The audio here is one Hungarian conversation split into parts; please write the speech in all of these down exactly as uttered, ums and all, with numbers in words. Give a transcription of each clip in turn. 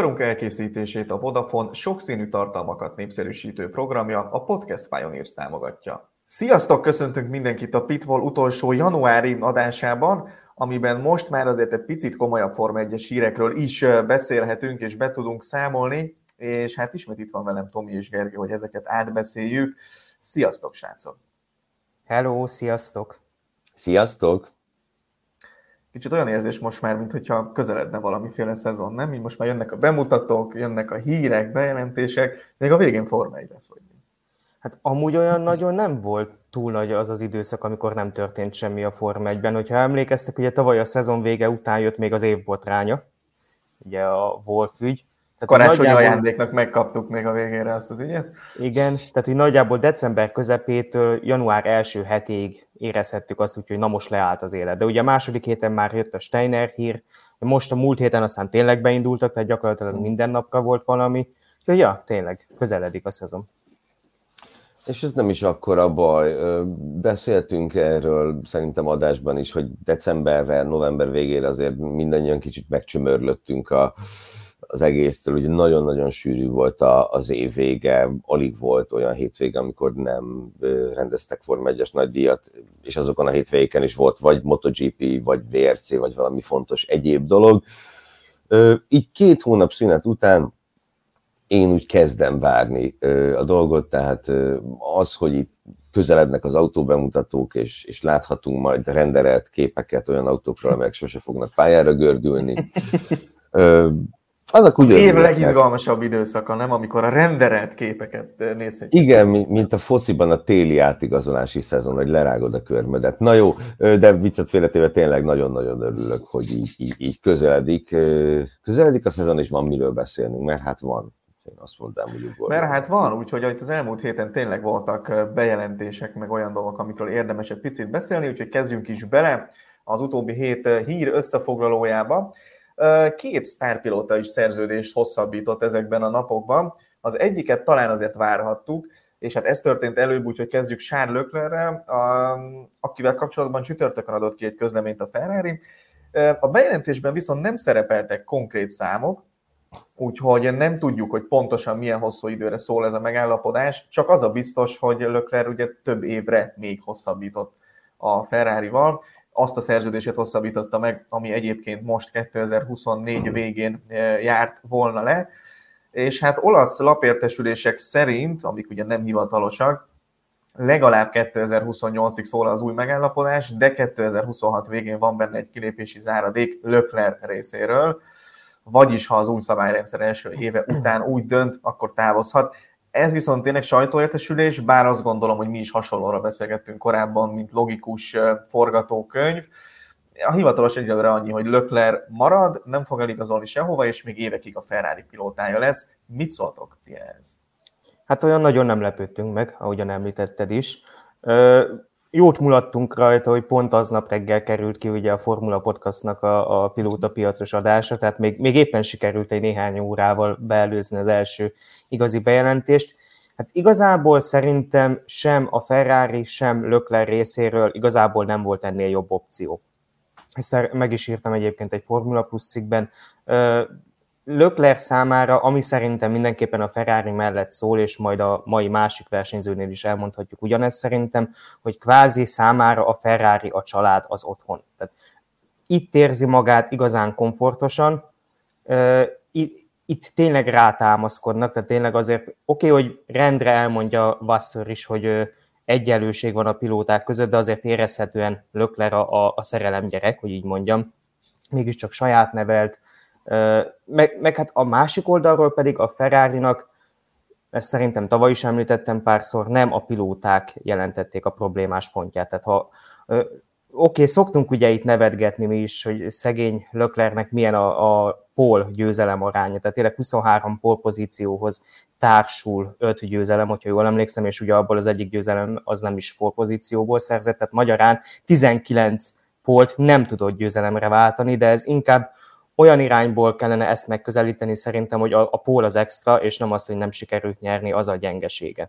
Műsorunk elkészítését a Vodafone sokszínű tartalmakat népszerűsítő programja, a Podcast Pioneers támogatja. Sziasztok! Köszöntünk mindenkit a Pitbull utolsó januári adásában, amiben most már azért egy picit komolyabb Forma egyes hírekről is beszélhetünk és be tudunk számolni, és hát ismét itt van velem Tomi és Gergő, hogy ezeket átbeszéljük. Sziasztok, srácok! Hello, sziasztok! Sziasztok! Kicsit olyan érzés most már, mintha közeledne valamiféle szezon, nem? Így most már jönnek a bemutatók, jönnek a hírek, bejelentések, még a végén Forma egy lesz, vagy mi? Hát amúgy olyan nagyon nem volt túl nagy az az időszak, amikor nem történt semmi a Forma egyben. Hogyha emlékeztek, ugye tavaly a szezon vége után jött még az évbotránya, ugye a Wolf ügy. Karácsonyi nagyjából... ajándéknak megkaptuk még a végére azt az ügyet. Igen, tehát hogy nagyjából december közepétől január első hetéig érezhettük azt, hogy na most leállt az élet. De ugye a második héten már jött a Steiner hír, most a múlt héten aztán tényleg beindultak, tehát gyakorlatilag minden napra volt valami. Úgyhogy ja, tényleg közeledik a szezon. És ez nem is akkora baj. Beszéltünk erről szerintem adásban is, hogy decemberre, november végére azért mindannyian kicsit megcsömörlöttünk a az egésztől, ugye nagyon-nagyon sűrű volt az év vége, alig volt olyan hétvége, amikor nem rendeztek Forma egyes nagydíjat, és azokon a hétvégeken is volt vagy MotoGP, vagy vé er cé, vagy valami fontos egyéb dolog. Így két hónap szünet után én úgy kezdem várni a dolgot, tehát az, hogy itt közelednek az autóbemutatók, és, és láthatunk majd renderelt képeket olyan autókról, amelyek sose fognak pályára gördülni. Az év legizgalmasabb időszaka, nem? Amikor a renderelt képeket nézhetjük. Igen, mint a fociban a téli átigazolási szezon, hogy lerágod a körmödet. Na jó, de viccet félretéve tényleg nagyon-nagyon örülök, hogy így, így, így közeledik. Közeledik a szezon, és van miről beszélnünk, mert hát van. Én azt mondtam, hogy ugorjon. Mert hát van, úgyhogy az elmúlt héten tényleg voltak bejelentések, meg olyan dolgok, amikről érdemes egy picit beszélni, úgyhogy kezdjünk is bele az utóbbi hét hír összefoglalójába. Két sztárpilóta is szerződést hosszabbított ezekben a napokban. Az egyiket talán azért várhattuk, és hát ez történt előbb, úgyhogy kezdjük Charles Leclerrel, akivel kapcsolatban csütörtökön adott ki egy közleményt a Ferrari. A bejelentésben viszont nem szerepeltek konkrét számok, úgyhogy nem tudjuk, hogy pontosan milyen hosszú időre szól ez a megállapodás, csak az a biztos, hogy Leclerc ugye több évre még hosszabbított a Ferrarival. Azt a szerződését hosszabbította meg, ami egyébként most kétezer-huszonnégy végén járt volna le, és hát olasz lapértesülések szerint, amik ugye nem hivatalosak, legalább kétezer-huszonnyolcig szól az új megállapodás, de kétezer-huszonhat végén van benne egy kilépési záradék Leclerc részéről, vagyis ha az új szabályrendszer első éve után úgy dönt, akkor távozhat. Ez viszont tényleg sajtóértesülés, bár azt gondolom, hogy mi is hasonlóra beszélgettünk korábban, mint logikus forgatókönyv. A hivatalos egyelőre annyi, hogy Leclerc marad, nem fog eligazolni sehova, és még évekig a Ferrari pilótája lesz. Mit szóltok ti ehhez? Hát olyan nagyon nem lepődtünk meg, ahogyan említetted is. Jót mulattunk rajta, hogy pont aznap reggel került ki ugye a Formula Podcastnak a, a pilóta piacos adása, tehát még, még éppen sikerült egy néhány órával beelőzni az első igazi bejelentést. Hát igazából szerintem sem a Ferrari, sem Leclerc részéről igazából nem volt ennél jobb opció. Ezt meg is írtam egyébként egy Formula Plus cikkben. Leclerc számára, ami szerintem mindenképpen a Ferrari mellett szól, és majd a mai másik versenyzőnél is elmondhatjuk ugyanezt szerintem, hogy kvázi számára a Ferrari a család, az otthon. Tehát itt érzi magát igazán komfortosan, itt tényleg rátámaszkodnak, tehát tényleg azért oké, okay, hogy rendre elmondja Vasseur is, hogy egyenlőség van a pilóták között, de azért érezhetően Leclerc a, a, a szerelem gyerek, hogy így mondjam, mégiscsak saját nevelt. Meg, meg hát a másik oldalról pedig a Ferrarinak, ezt szerintem tavaly is említettem párszor, nem a pilóták jelentették a problémás pontját. Tehát ha oké, okay, szoktunk ugye itt nevetgetni mi is, hogy szegény Leclercnek milyen a, a pole győzelem aránya, tehát tényleg huszonhárom pole pozícióhoz társul öt győzelem, hogyha jól emlékszem, és ugye abból az egyik győzelem az nem is pole pozícióból szerzett, tehát magyarán tizenkilenc polt nem tudott győzelemre váltani, de ez inkább olyan irányból kellene ezt megközelíteni szerintem, hogy a, a pole az extra, és nem az, hogy nem sikerült nyerni, az a gyengesége.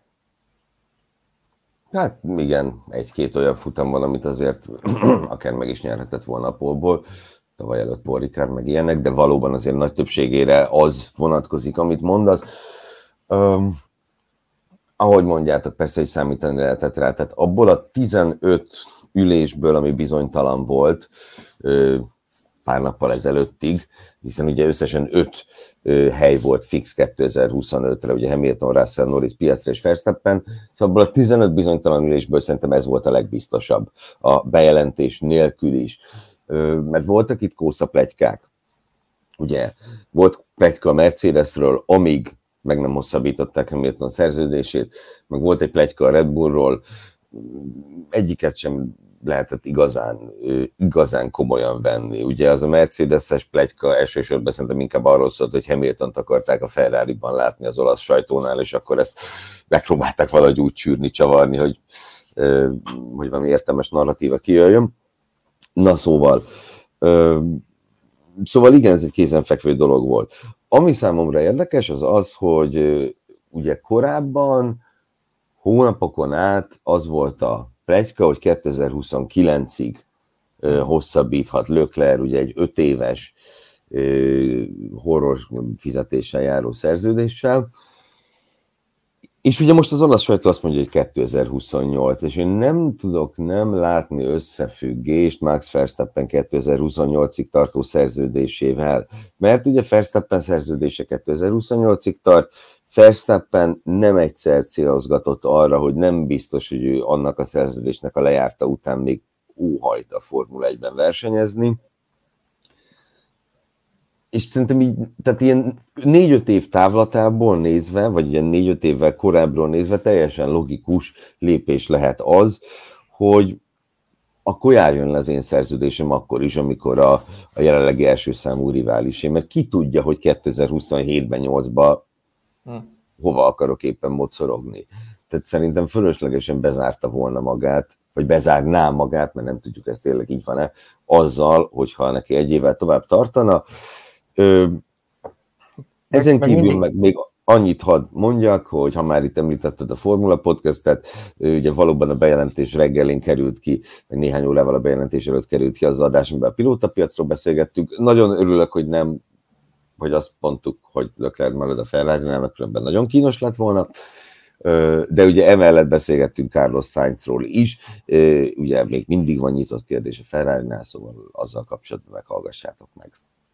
Hát igen, egy-két olyan futam van, amit azért akár meg is nyerhetett volna a pole-ból. tavaly előtt Paul Ricard, meg ilyenek, de valóban azért nagy többségére az vonatkozik, amit mondasz. Um, ahogy mondjátok, persze, hogy számítani lehetett rá, tehát abból a tizenöt ülésből, ami bizonytalan volt, pár nappal ezelőttig, hiszen ugye összesen öt hely volt fix kétezer-huszonötre, ugye Hamilton, Russell, Norris, Piastri és Verstappen, szóval abból a tizenöt bizonytalan ülésből szerintem ez volt a legbiztosabb, a bejelentés nélkül is. Mert voltak itt kószapletykák, ugye, volt pletyka a Mercedesről, amíg meg nem hosszabbították Hamilton szerződését, meg volt egy pletyka a Red Bullról, egyiket sem lehetett igazán, igazán komolyan venni. Ugye az a Mercedes-es pletyka elsősorban szerintem inkább arról szólt, hogy Hamiltont akarták a Ferrari-ban látni az olasz sajtónál, és akkor ezt megpróbálták valahogy úgy csűrni, csavarni, hogy, hogy valami értelmes narratíva kijöjjön. Na szóval, szóval igen, ez egy kézenfekvő dolog volt. Ami számomra érdekes, az az, hogy ugye korábban hónapokon át az volt a pletyka, hogy kétezer-huszonkilencig hosszabbíthat Leclerc, ugye egy öt éves horror fizetéssel járó szerződéssel. És ugye most az olasz sajtó azt mondja, hogy kétezer-huszonnyolc, és én nem tudok nem látni összefüggést Max Verstappen kétezer-huszonnyolcig tartó szerződésével, mert ugye Verstappen szerződése kétezer-huszonnyolcig tart, Verstappen nem egyszer célozgatott arra, hogy nem biztos, hogy ő annak a szerződésnek a lejárta után még óhajt a Formula egyben versenyezni. És szerintem így, tehát ilyen négy-öt év távlatából nézve, vagy ilyen négy-öt évvel korábbról nézve teljesen logikus lépés lehet az, hogy akkor járjon le az én szerződésem akkor is, amikor a, a jelenlegi első számú riválisé, mert ki tudja, hogy kétezer-huszonhétben, nyolcban hmm. hova akarok éppen mocorogni. Tehát szerintem fölöslegesen bezárta volna magát, vagy bezárná magát, mert nem tudjuk, ez tényleg így van-e, azzal, hogyha neki egy évvel tovább tartana. Ö, ezen meg, kívül meg, meg még annyit hadd mondjak, hogy ha már itt említetted a Formula Podcastet, ugye valóban a bejelentés reggelén került ki, meg néhány órával a bejelentés előtt került ki az adás, amiben a pilótapiacról beszélgettünk. Nagyon örülök, hogy nem, hogy azt mondtuk, hogy Leclerc marad a Ferrari-nál, mert különben nagyon kínos lett volna. De ugye emellett beszélgettünk Carlos Sainzról is, ugye még mindig van nyitott kérdés a Ferrari-nál, szóval azzal kapcsolatban meghallgassátok meg.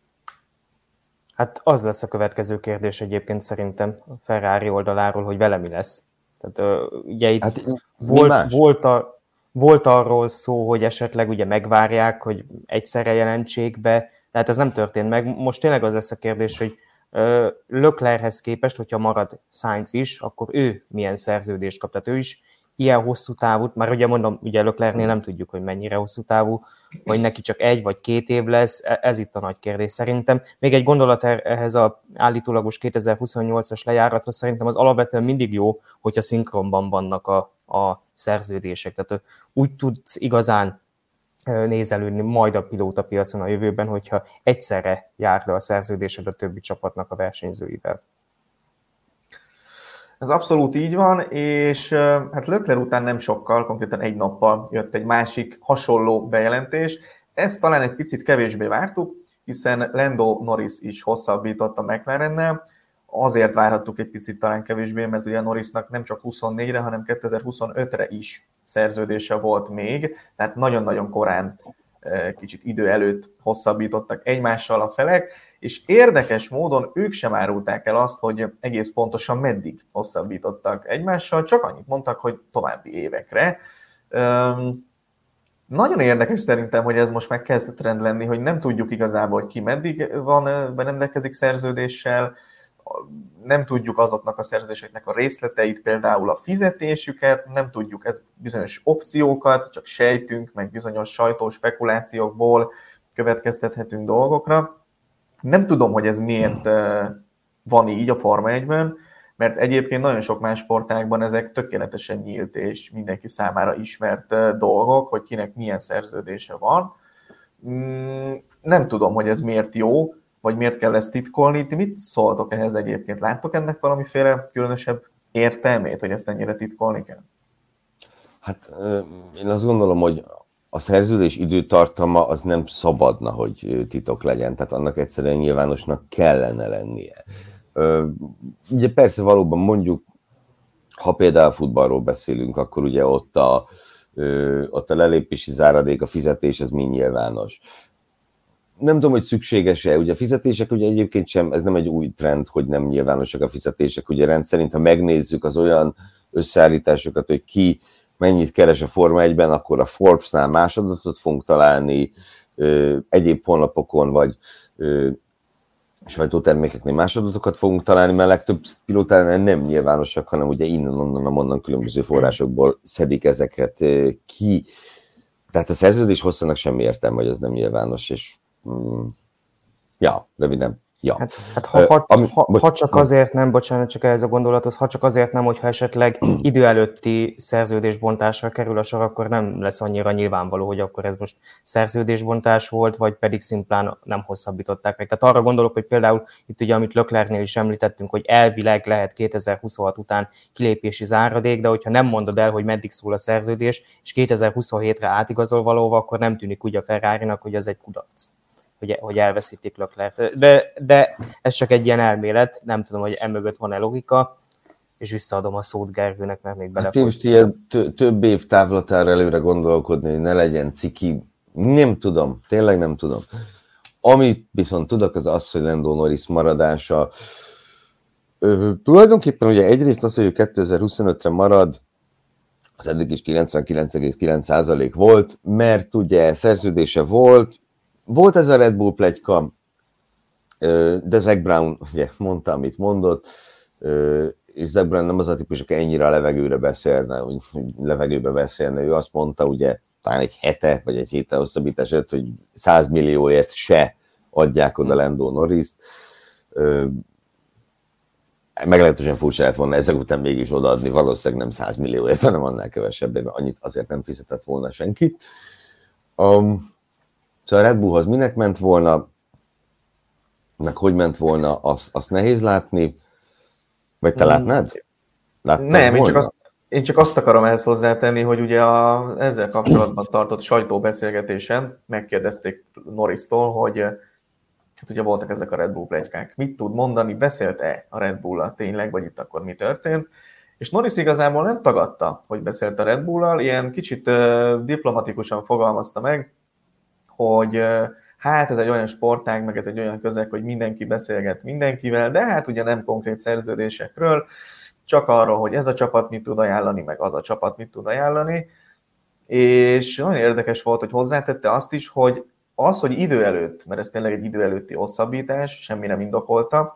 Hát az lesz a következő kérdés egyébként szerintem a Ferrari oldaláról, hogy vele mi lesz. Tehát ugye itt hát, volt, volt, a, volt arról szó, hogy esetleg ugye megvárják, hogy egyszerre jelentsék be, tehát ez nem történt meg. Most tényleg az lesz a kérdés, hogy Leclerchez képest, hogyha marad Sainz is, akkor ő milyen szerződést kap, tehát ő is ilyen hosszú távú, már ugye mondom, ugye Leclercnél nem tudjuk, hogy mennyire hosszú távú, vagy neki csak egy vagy két év lesz, ez itt a nagy kérdés szerintem. Még egy gondolat ehhez a állítólagos kétezer-huszonnyolcas lejáratra, szerintem az alapvetően mindig jó, hogyha szinkronban vannak a, a szerződések, tehát úgy tudsz igazán nézelődni majd a pilótapiacon a jövőben, hogyha egyszerre jár le a szerződésed a többi csapatnak a versenyzőivel. Ez abszolút így van, és hát Leclerc után nem sokkal, konkrétan egy nappal jött egy másik hasonló bejelentés. Ezt talán egy picit kevésbé vártuk, hiszen Lando Norris is hosszabbított a McLarennel. Azért várhattuk egy picit talán kevésbé, mert ugye Norrisnak nem csak huszonnégyre, hanem kétezer-huszonötre is szerződése volt még, tehát nagyon-nagyon korán, kicsit idő előtt hosszabbítottak egymással a felek, és érdekes módon ők sem árulták el azt, hogy egész pontosan meddig hosszabbítottak egymással, csak annyit mondtak, hogy további évekre. Üm, nagyon érdekes szerintem, hogy ez most már kezd trend lenni, hogy nem tudjuk igazából, hogy ki meddig van, rendelkezik szerződéssel, nem tudjuk azoknak a szerződéseknek a részleteit, például a fizetésüket, nem tudjuk ez bizonyos opciókat, csak sejtünk, meg bizonyos sajtó spekulációkból következtethetünk dolgokra. Nem tudom, hogy ez miért van így a Forma egyben, mert egyébként nagyon sok más sportágban ezek tökéletesen nyílt és mindenki számára ismert dolgok, hogy kinek milyen szerződése van. Nem tudom, hogy ez miért jó, vagy miért kell ezt titkolni. Ti mit szóltok ehhez egyébként? Láttok ennek valamiféle különösebb értelmét, hogy ezt ennyire titkolni kell? Hát én azt gondolom, hogy a szerződés időtartama az nem szabadna, hogy titok legyen, tehát annak egyszerűen nyilvánosnak kellene lennie. Ugye persze valóban mondjuk, ha például futballról beszélünk, akkor ugye ott a, ott a lelépési záradék, a fizetés, ez mind nyilvános. Nem tudom, hogy szükséges-e, ugye a fizetések ugye egyébként sem, ez nem egy új trend, hogy nem nyilvánosak a fizetések, ugye rendszerint, ha megnézzük az olyan összeállításokat, hogy ki mennyit keres a Forma egyben, akkor a Forbes-nál más adatot fogunk találni, egyéb honlapokon, vagy sajtótermékeknél más adatokat fogunk találni, mert legtöbb pilótánál nem nyilvánosak, hanem ugye innen, onnan, onnan különböző forrásokból szedik ezeket ki. Tehát a szerződés hosszanak semmi értelme, hogy ez nem nyilvános, és mm, ja, röviden. Ja. Hát, hát ha, ha, Ami, ha, ha csak azért nem, bocsánat, csak ehhez a gondolathoz, ha csak azért nem, hogyha esetleg idő előtti szerződésbontásra kerül a sor, akkor nem lesz annyira nyilvánvaló, hogy akkor ez most szerződésbontás volt, vagy pedig szimplán nem hosszabbították meg. Tehát arra gondolok, hogy például itt ugye, amit Leclercnél is említettünk, hogy elvileg lehet kétezer-huszonhat után kilépési záradék, de hogyha nem mondod el, hogy meddig szól a szerződés, és kétezer-huszonhétre átigazol valóva, akkor nem tűnik úgy a Ferrarinak, hogy ez egy kudarc. Hogy, hogy elveszítik Leclerc. De, de ez csak egy ilyen elmélet, nem tudom, hogy emögött van-e logika, és visszaadom a szót Gergőnek, mert még bele. Most ilyen több év távlatára előre gondolkodni, hogy ne legyen ciki, nem tudom, tényleg nem tudom. Amit viszont tudok, az az, hogy Lando Norris maradása. Ö, tulajdonképpen ugye egyrészt az, hogy ő kétezer-huszonötre marad, az eddig is kilencvenkilenc egész kilenc százalék volt, mert ugye szerződése volt. Volt ez a Red Bull pletyka, de Zac Brown ugye mondta, amit mondott, és Zac Brown nem az a típus, aki ennyire a levegőre beszélne, hogy levegőbe beszélne. Ő azt mondta, ugye talán egy hete, vagy egy héten hosszabbítás előtt, hogy száz millióért se adják oda Lando Norrist. Meglehetősen furcsa lett volna ezek után mégis odaadni, valószínűleg nem száz millióért, hanem annál kevesebbet, mert annyit azért nem fizetett volna senki. Um, Szóval a Red Bullhoz minek ment volna, meg hogy ment volna, azt, azt nehéz látni. Vagy te látnád? Láttad Nem, én csak, azt, én csak azt akarom ehhez hozzátenni, hogy ugye a, ezzel kapcsolatban tartott sajtóbeszélgetésen megkérdezték Norristól, hogy hát ugye voltak ezek a Red Bull pletykák. Mit tud mondani, beszélt-e a Red Bull-al tényleg, vagy itt akkor mi történt? És Norris igazából nem tagadta, hogy beszélt a Red Bull-al, ilyen kicsit uh, diplomatikusan fogalmazta meg, hogy hát ez egy olyan sportág, meg ez egy olyan közeg, hogy mindenki beszélget mindenkivel, de hát ugye nem konkrét szerződésekről, csak arról, hogy ez a csapat mit tud ajánlani, meg az a csapat mit tud ajánlani. És nagyon érdekes volt, hogy hozzátette azt is, hogy az, hogy idő előtt, mert ez tényleg egy idő előtti hosszabbítás, semmi nem indokolta,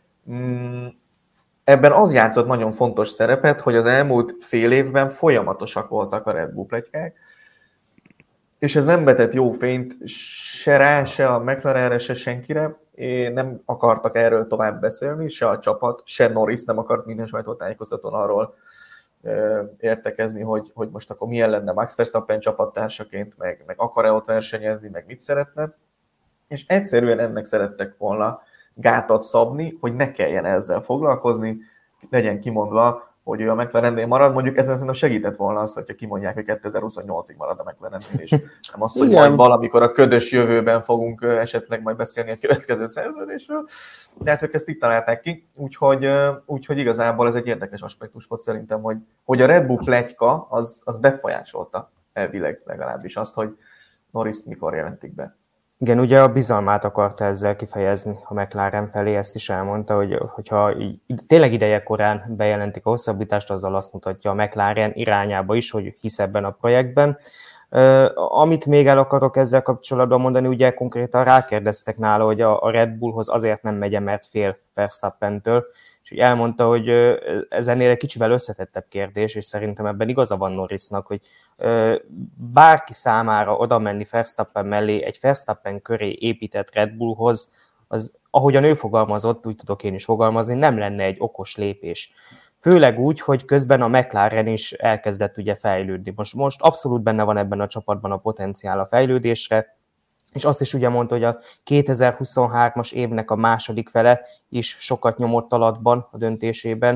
ebben az játszott nagyon fontos szerepet, hogy az elmúlt fél évben folyamatosak voltak a Red Bull pletykák, és ez nem vetett jó fényt se rá, se a McLarenre, se senkire. Én nem akartak erről tovább beszélni, se a csapat, se Norris nem akart minden sajtótájékoztatón arról ö, értekezni, hogy, hogy most akkor milyen lenne Max Verstappen csapattársaként, meg, meg akar-e ott versenyezni, meg mit szeretne. És egyszerűen ennek szerettek volna gátat szabni, hogy ne kelljen ezzel foglalkozni, legyen kimondva, hogy ő a McLarennél marad, mondjuk ezen szerintem segített volna az, hogyha kimondják, hogy kétezer-huszonnyolcig marad a McLarennél, és nem az, hogy majd valamikor a ködös jövőben fogunk esetleg majd beszélni a következő szerződésről, de hát ők ezt itt találták ki, úgyhogy, úgyhogy igazából ez egy érdekes aspektus volt szerintem, hogy, hogy a Red Bull pletyka az, az befolyásolta elvileg legalábbis azt, hogy Norrist mikor jelentik be. Igen, ugye a bizalmát akarta ezzel kifejezni a McLaren felé, ezt is elmondta, hogy hogyha tényleg ideje korán bejelentik a hosszabbítást, azzal azt mutatja a McLaren irányába is, hogy hisz ebben a projektben. Uh, amit még el akarok ezzel kapcsolatban mondani, ugye konkrétan rákérdeztek nála, hogy a, a Red Bullhoz azért nem megy, mert fél Verstappentől, és elmondta, hogy ez ennél egy kicsivel összetettebb kérdés, és szerintem ebben igaza van Norrisnak, hogy bárki számára oda menni Verstappen mellé, egy Verstappen köré épített Red Bullhoz, az, ahogyan ő fogalmazott, úgy tudok én is fogalmazni, nem lenne egy okos lépés. Főleg úgy, hogy közben a McLaren is elkezdett ugye fejlődni. Most, most abszolút benne van ebben a csapatban a potenciál a fejlődésre, és azt is ugye mondta, hogy a kétezer-huszonhármas évnek a második fele is sokat nyomott alatban a döntésében,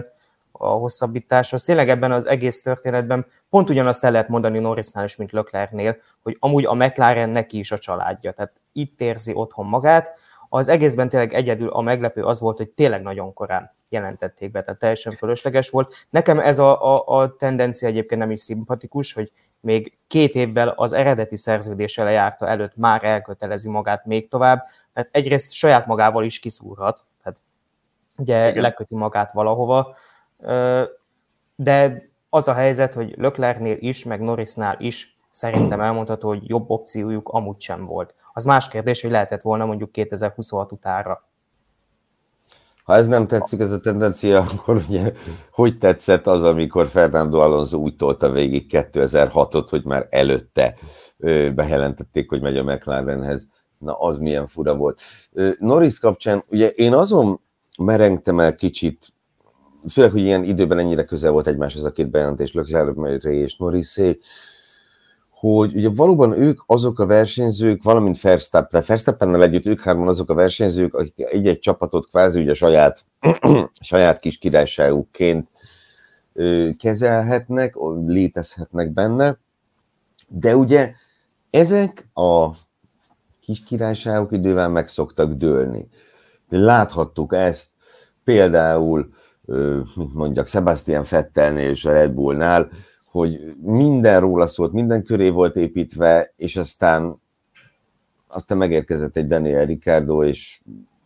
a hosszabbításhoz. Tényleg ebben az egész történetben pont ugyanazt el lehet mondani Norrisnál is, mint Leclercnél, hogy amúgy a McLaren neki is a családja, tehát itt érzi otthon magát. Az egészben tényleg egyedül a meglepő az volt, hogy tényleg nagyon korán jelentették be, tehát teljesen fölösleges volt. Nekem ez a, a, a tendencia egyébként nem is szimpatikus, hogy még két évvel az eredeti szerződése lejárta előtt már elkötelezi magát még tovább, mert egyrészt saját magával is kiszúrhat, tehát ugye igen, leköti magát valahova, de az a helyzet, hogy Leclercnél is, meg Norrisnál is szerintem elmondható, hogy jobb opciójuk amúgy sem volt. Az más kérdés, hogy lehetett volna mondjuk kétezer-huszonhat utánra. Ha ez nem tetszik, ez a tendencia, akkor ugye hogy tetszett az, amikor Fernando Alonso úgy tolta végig kétezer-hatot, hogy már előtte bejelentették, hogy megy a McLarenhez. Na, az milyen fura volt. Norris kapcsán, ugye én azon merengtem el kicsit, főleg, hogy ilyen időben ennyire közel volt egymáshoz a két bejelentés, Leclerc és Norrisé, hogy ugye valóban ők azok a versenyzők, valamint Verstappen, Verstappennel együtt ők hárman azok a versenyzők, akik egy-egy csapatot kvázi ugye saját, saját kis királyságukként kezelhetnek, létezhetnek benne, de ugye ezek a kis királyságok idővel meg szoktak dőlni. Láthattuk ezt például, mint mondjak, Sebastian Vettelnél és a Red Bullnál, hogy minden róla szólt, minden köré volt építve, és aztán, aztán megérkezett egy Daniel Ricciardo, és,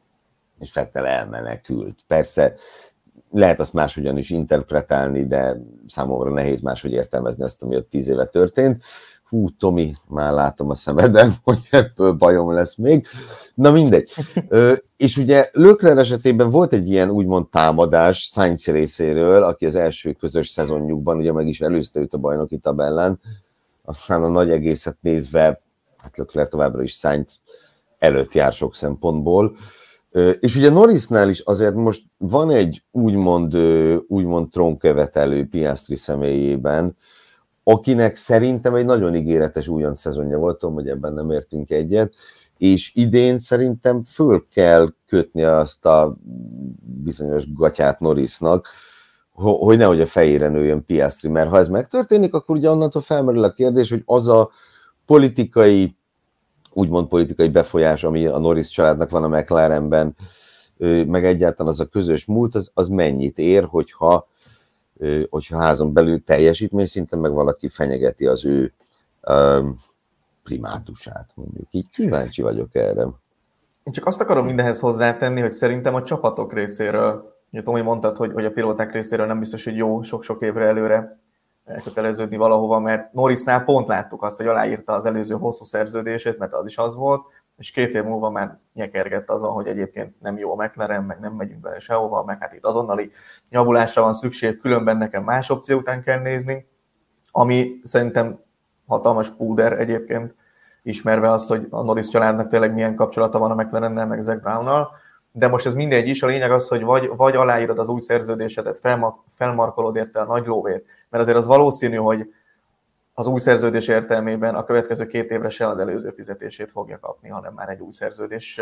és Vettel elmenekült. Persze lehet azt máshogyan is interpretálni, de számomra nehéz máshogy értelmezni azt, ami ott tíz éve történt. Hú, Tomi, már látom a szemeden, hogy ebből bajom lesz még. Na mindegy. Ö, és ugye Leclerc esetében volt egy ilyen úgymond támadás Sainz részéről, aki az első közös szezonjukban ugye meg is előzte őt a bajnoki tabellán, aztán a nagy egészet nézve, hát Leclerc továbbra is Sainz előtt jár sok szempontból. Ö, és ugye Norrisnál is azért most van egy úgymond, úgymond trónkövetelő Piastri személyében, akinek szerintem egy nagyon ígéretes újonc szezonja volt, tudom, hogy ebben nem értünk egyet, és idén szerintem föl kell kötni azt a bizonyos gatyát Norrisnak, hogy nehogy a fejére nőjön Piastri, mert ha ez megtörténik, akkor ugye onnantól felmerül a kérdés, hogy az a politikai, úgymond politikai befolyás, ami a Norris családnak van a McLarenben, meg egyáltalán az a közös múlt, az, az mennyit ér, hogyha hogyha házon belül teljesítmény szinten meg valaki fenyegeti az ő um, primátusát, mondjuk. Így kíváncsi vagyok erre. Én csak azt akarom mindenhez hozzátenni, hogy szerintem a csapatok részéről, ugye Tomi mondtad, hogy, hogy a pilóták részéről nem biztos, hogy jó sok-sok évre előre elköteleződni valahova, mert Norrisnál pont láttuk azt, hogy aláírta az előző hosszú szerződését, mert az is az volt, és két év múlva már nyekergett azon, hogy egyébként nem jó a McLaren, meg nem megyünk bele sehova, meg hát itt azonnali javulásra van szükség, különben nekem más opció után kell nézni, ami szerintem hatalmas púder egyébként, ismerve azt, hogy a Norris családnak tényleg milyen kapcsolata van a McLarennel, meg Zac Brownnal, de most ez mindegy is, a lényeg az, hogy vagy, vagy aláírod az új szerződésedet, felma, felmarkolod érte a nagy lóvét, mert azért az valószínű, hogy az új szerződés értelmében a következő két évre se az előző fizetését fogja kapni, hanem már egy új szerződés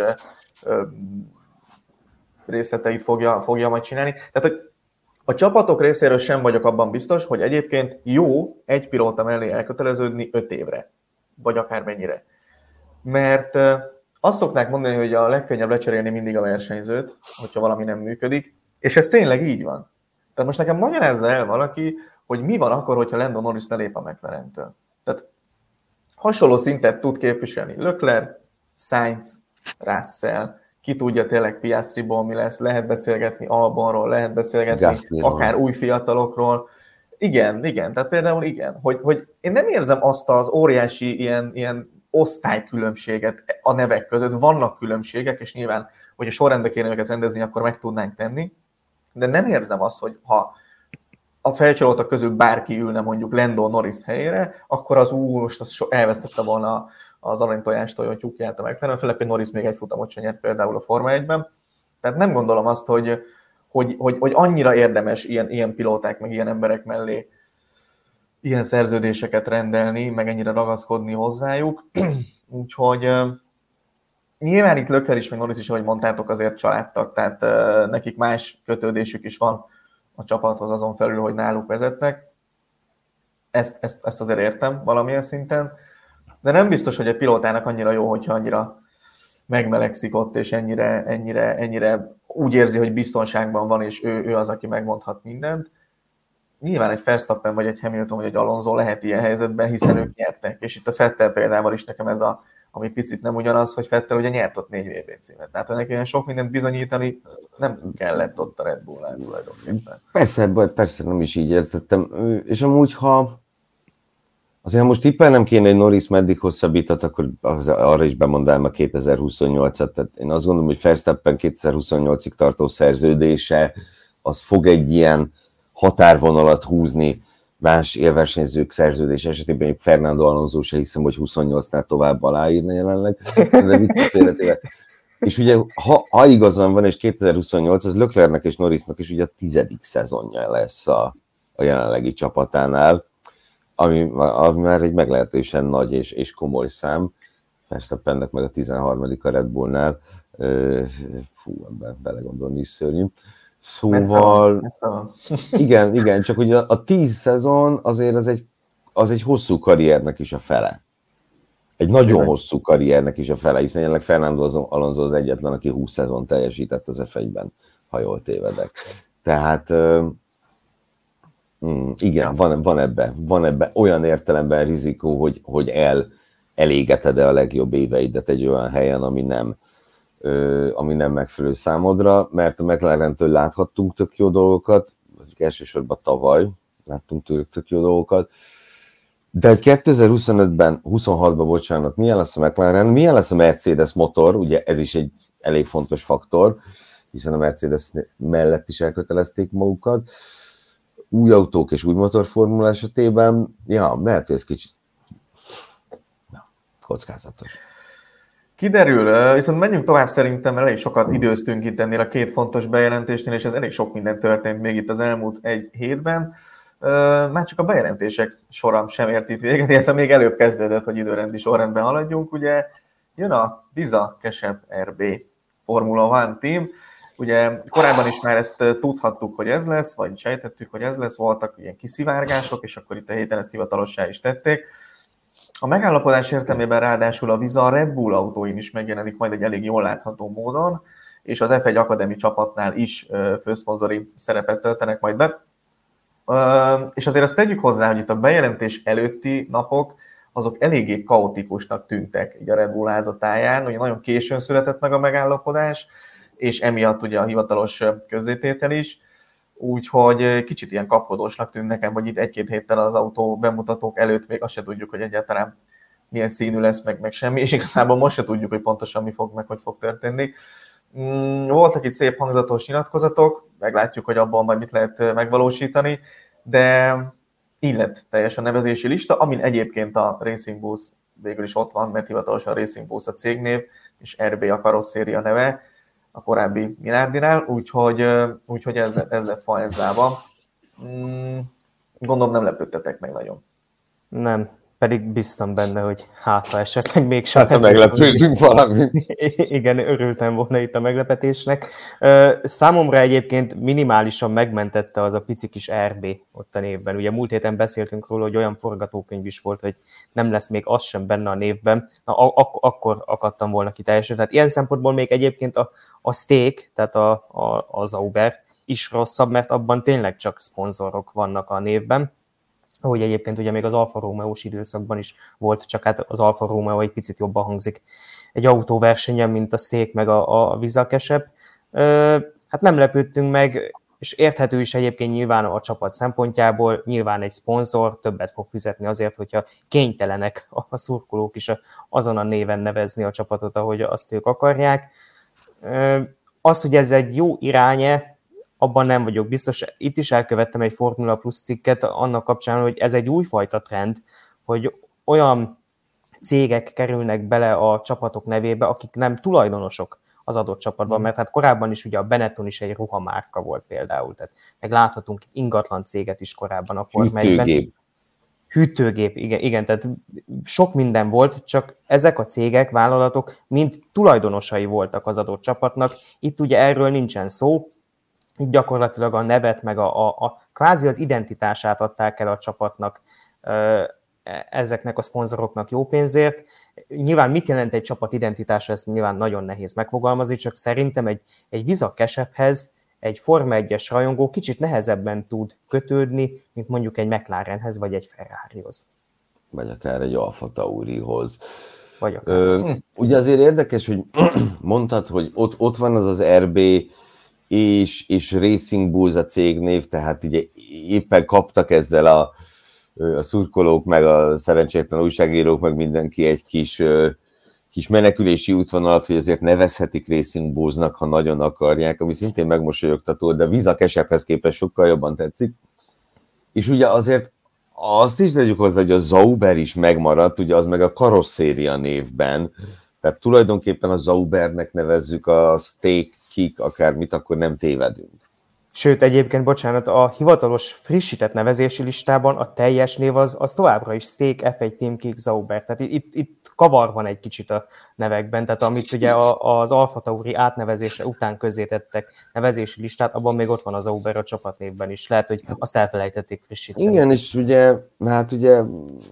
részleteit fogja, fogja majd csinálni. Tehát hogy a csapatok részéről sem vagyok abban biztos, hogy egyébként jó egy pilóta mellé elköteleződni öt évre, vagy akár mennyire. Mert azt szokták mondani, hogy a legkönnyebb lecserélni mindig a versenyzőt, hogyha valami nem működik, és ez tényleg így van. Tehát most nekem magyarázza el valaki, hogy mi van akkor, hogyha Lando Norris ne lép a McLarentől. Tehát hasonló szintet tud képviselni Leclerc, Sainz, Russell, ki tudja tényleg Piastriból mi lesz, lehet beszélgetni Albonról, lehet beszélgetni Gasly-ról, akár új fiatalokról. Igen, igen, tehát például igen, hogy, hogy én nem érzem azt az óriási ilyen, ilyen osztálykülönbséget a nevek között, vannak különbségek, és nyilván, hogy a sorrendbe kéne őket rendezni, akkor meg tudnánk tenni, de nem érzem azt, hogy ha a felcsalotak közül bárki ülne mondjuk Lando Norris helyére, akkor az ú, most az elvesztette volna az aranytojástól, hogy tyúkját a McLaren, főleg, hogy Norris még egy futamot sem nyert például a Forma egyben. Tehát nem gondolom azt, hogy, hogy, hogy, hogy annyira érdemes ilyen, ilyen pilóták, meg ilyen emberek mellé ilyen szerződéseket rendelni, meg ennyire ragaszkodni hozzájuk. Úgyhogy nyilván itt Leclerc is, meg Norris is, ahogy mondtátok, azért családtak, tehát nekik más kötődésük is van a csapathoz azon felül, hogy náluk vezetnek. Ezt, ezt, ezt azért értem valamilyen szinten, de nem biztos, hogy a pilótának annyira jó, hogyha annyira megmelegszik ott, és ennyire, ennyire, ennyire úgy érzi, hogy biztonságban van, és ő, ő az, aki megmondhat mindent. Nyilván egy Verstappen, vagy egy Hamilton, vagy egy Alonso lehet ilyen helyzetben, hiszen ők nyertek. És itt a Vettel példával is nekem ez a, ami picit nem ugyanaz, hogy Vettel ugye nyert ott négy vé bé címet. Tehát neki olyan sok mindent bizonyítani nem kellett ott a Red Bull-nál tulajdonképpen. Persze, persze nem is így értettem. És amúgy, ha azért, ha most tippelnem kéne, hogy Norris meddig hosszabbított, akkor az, arra is bemondám a kétezer-huszonnyolcat. Tehát én azt gondolom, hogy Verstappen kétezer-huszonnyolcig tartó szerződése, az fog egy ilyen határvonalat húzni más élversenyzők szerződés esetében, mondjuk Fernando Alonso se hiszem, hogy huszonnyolcnál tovább aláírna jelenleg, de vicces félretéve. És ugye, ha, ha igazán van, és kétezer-huszonnyolc, az Leclercnek és Norrisnak is ugye a tizedik szezonja lesz a, a jelenlegi csapatánál, ami, ami már egy meglehetősen nagy és, és komoly szám. Verstappennek meg a tizenharmadik a Red Bullnál. Fú, ebben belegondolni is szörnyű. Szóval, messze van, messze van. igen, igen, csak ugye a tíz szezon azért az egy, az egy hosszú karriernek is a fele. Egy nagyon igen. hosszú karriernek is a fele, hiszen jelenleg Fernando Alonso az egyetlen, aki húsz szezon teljesített az ef egyben, ha jól tévedek. Tehát mm, igen, van, van, ebbe, van ebbe olyan értelemben rizikó, hogy, hogy el, elégeted-e a legjobb éveidet egy olyan helyen, ami nem ami nem megfelelő számodra, mert a McLarentől láthattunk tök jó dolgokat, elsősorban tavaly láttunk tőlük tök jó dolgokat, de egy kétezer-huszonötben, huszonhatban, bocsánat, milyen lesz a McLaren, milyen lesz a Mercedes motor, ugye ez is egy elég fontos faktor, hiszen a Mercedes mellett is elkötelezték magukat, új autók és új motorformula esetében, ja, lehet, hogy ez kicsit na, kockázatos. Kiderül, viszont menjünk tovább szerintem, mert elég sokat időztünk itt ennél a két fontos bejelentésnél, és ez elég sok minden történt még itt az elmúlt egy hétben. Már csak a bejelentések soram sem ért itt véget, illetve még előbb kezdődött, hogy időrendi sorrendben haladjunk. Ugye jön a Biza Kesep er bé Formula egy Team. Ugye korábban is már ezt tudhattuk, hogy ez lesz, vagy sejtettük, hogy ez lesz, voltak ilyen kiszivárgások, és akkor itt a héten ezt hivatalossá is tették. A megállapodás értelmében ráadásul a Visa a Red Bull autóin is megjelenik majd egy elég jól látható módon, és az ef egy Akadémi csapatnál is főszponzori szerepet töltenek majd be. És azért azt tegyük hozzá, hogy itt a bejelentés előtti napok azok eléggé kaotikusnak tűntek így a Red Bull házatáján, ugye nagyon későn született meg a megállapodás, és emiatt ugye a hivatalos közzététel is, úgyhogy kicsit ilyen kapkodósnak tűnt nekem, hogy itt egy-két héttel az autó bemutatók előtt még azt se tudjuk, hogy egyáltalán milyen színű lesz, meg, meg semmi, és igazából most se tudjuk, hogy pontosan mi fog meg, hogy fog történni. Voltak itt szép hangzatos nyilatkozatok, meglátjuk, hogy abban majd mit lehet megvalósítani, de így lett teljes a nevezési lista, amin egyébként a Racing Bulls végül is ott van, mert hivatalosan Racing Bulls a cégnév, és er bé a karosszéria neve, a korábbi Minardinál, úgyhogy, úgyhogy ez, ez lett Faenzában. Gondolom nem lepődtetek meg nagyon. Nem, pedig biztam benne, hogy hát ha esetleg mégsem. Hát ha meglepődünk valamit. Igen, örültem volna itt a meglepetésnek. Számomra egyébként minimálisan megmentette az a pici kis er bé ott a névben. Ugye múlt héten beszéltünk róla, hogy olyan forgatókönyv is volt, hogy nem lesz még az sem benne a névben. Na, ak- akkor akadtam volna ki teljesen. Tehát ilyen szempontból még egyébként a, a Steak, tehát a, a, az Auber is rosszabb, mert abban tényleg csak szponzorok vannak a névben. Ahogy egyébként ugye még az Alfa Romeo-s időszakban is volt, csak hát az Alfa Romeo egy picit jobban hangzik egy autóversenyen, mint a Steak meg a, a Visa Kesep. Hát nem lepődtünk meg, és érthető is egyébként nyilván a csapat szempontjából, nyilván egy szponzor többet fog fizetni azért, hogyha kénytelenek a szurkolók is azon a néven nevezni a csapatot, ahogy azt ők akarják. Az, hogy ez egy jó irány-e, abban nem vagyok biztos. Itt is elkövettem egy Formula Plus cikket annak kapcsán, hogy ez egy újfajta trend, hogy olyan cégek kerülnek bele a csapatok nevébe, akik nem tulajdonosok az adott csapatban, mert hát korábban is ugye a Benetton is egy ruhamárka volt például, tehát meg láthatunk ingatlan céget is korábban a Forma egyben. Hűtőgép. Hűtőgép, igen, igen, tehát sok minden volt, csak ezek a cégek, vállalatok mind tulajdonosai voltak az adott csapatnak. Itt ugye erről nincsen szó, így gyakorlatilag a nevet, meg a, a, a kvázi az identitását adták el a csapatnak ezeknek a szponzoroknak jó pénzért. Nyilván mit jelent egy csapat identitása, ezt nyilván nagyon nehéz megfogalmazni, csak szerintem egy, egy Visa Cash-Apphez egy Forma egyes rajongó kicsit nehezebben tud kötődni, mint mondjuk egy McLarenhez, vagy egy Ferrarihoz. Vagy akár egy Alfa Taurihoz. Vagy akár. Ö, ugye azért érdekes, hogy mondtad, hogy ott, ott van az az er bé és, és Racing Bulls a cégnév, tehát ugye éppen kaptak ezzel a, a szurkolók, meg a szerencsétlen újságírók, meg mindenki egy kis, kis menekülési útvonalat, hogy azért nevezhetik Racing Bullsnak, ha nagyon akarják, ami szintén megmosolyogtató, de a Visa Cash-Apphez képest sokkal jobban tetszik. És ugye azért azt is tegyük hozzá, hogy a Sauber is megmaradt, ugye az meg a karosszéria névben, tehát tulajdonképpen a Saubernek nevezzük a Steak Kick, akármit, akkor nem tévedünk. Sőt, egyébként, bocsánat, a hivatalos frissített nevezési listában a teljes név az, az továbbra is Steak ef egy Team Kick Sauber, tehát itt, itt kavar van egy kicsit a nevekben, tehát amit ugye az Alfa Tauri átnevezése után közzétettek nevezési listát, abban még ott van az Sauber a csapatnévben is, lehet, hogy azt elfelejtették frissíteni. Igen, és ugye, hát ugye,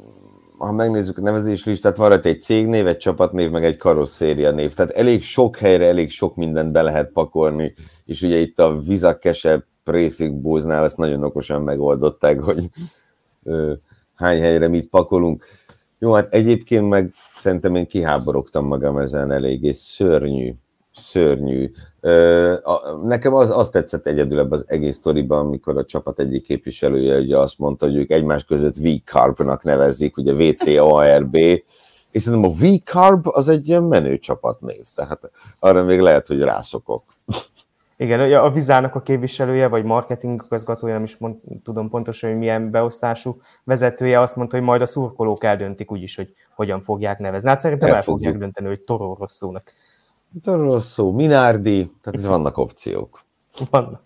ha megnézzük a nevezési listát, van rajta egy cégnév, egy csapatnév, meg egy karosszéria név, tehát elég sok helyre, elég sok mindent be lehet pakolni, és ugye itt a Visa Cash-App Racing Bulls-nál ezt nagyon okosan megoldották, hogy ö, hány helyre mit pakolunk. Jó, hát egyébként meg szerintem én kiháborogtam magam ezen eléggé, szörnyű, szörnyű. Ö, a, nekem az, az tetszett egyedül ebben az egész sztoriban, amikor a csapat egyik képviselője ugye azt mondta, hogy ők egymás között V-Carb-nak nevezik, ugye vé cé á er bé, és szerintem a V-Carb az egy ilyen menő csapatnév, tehát arra még lehet, hogy rászokok. Igen, a Vizának a képviselője, vagy marketing igazgatója, nem is mond, tudom pontosan, hogy milyen beosztású vezetője, azt mondta, hogy majd a szurkolók eldöntik úgyis, hogy hogyan fogják nevezni. Hát szerintem el, el fogják dönteni, hogy Toro Rosszónak. Toro Rosso, Minardi, tehát ez vannak opciók. Vannak.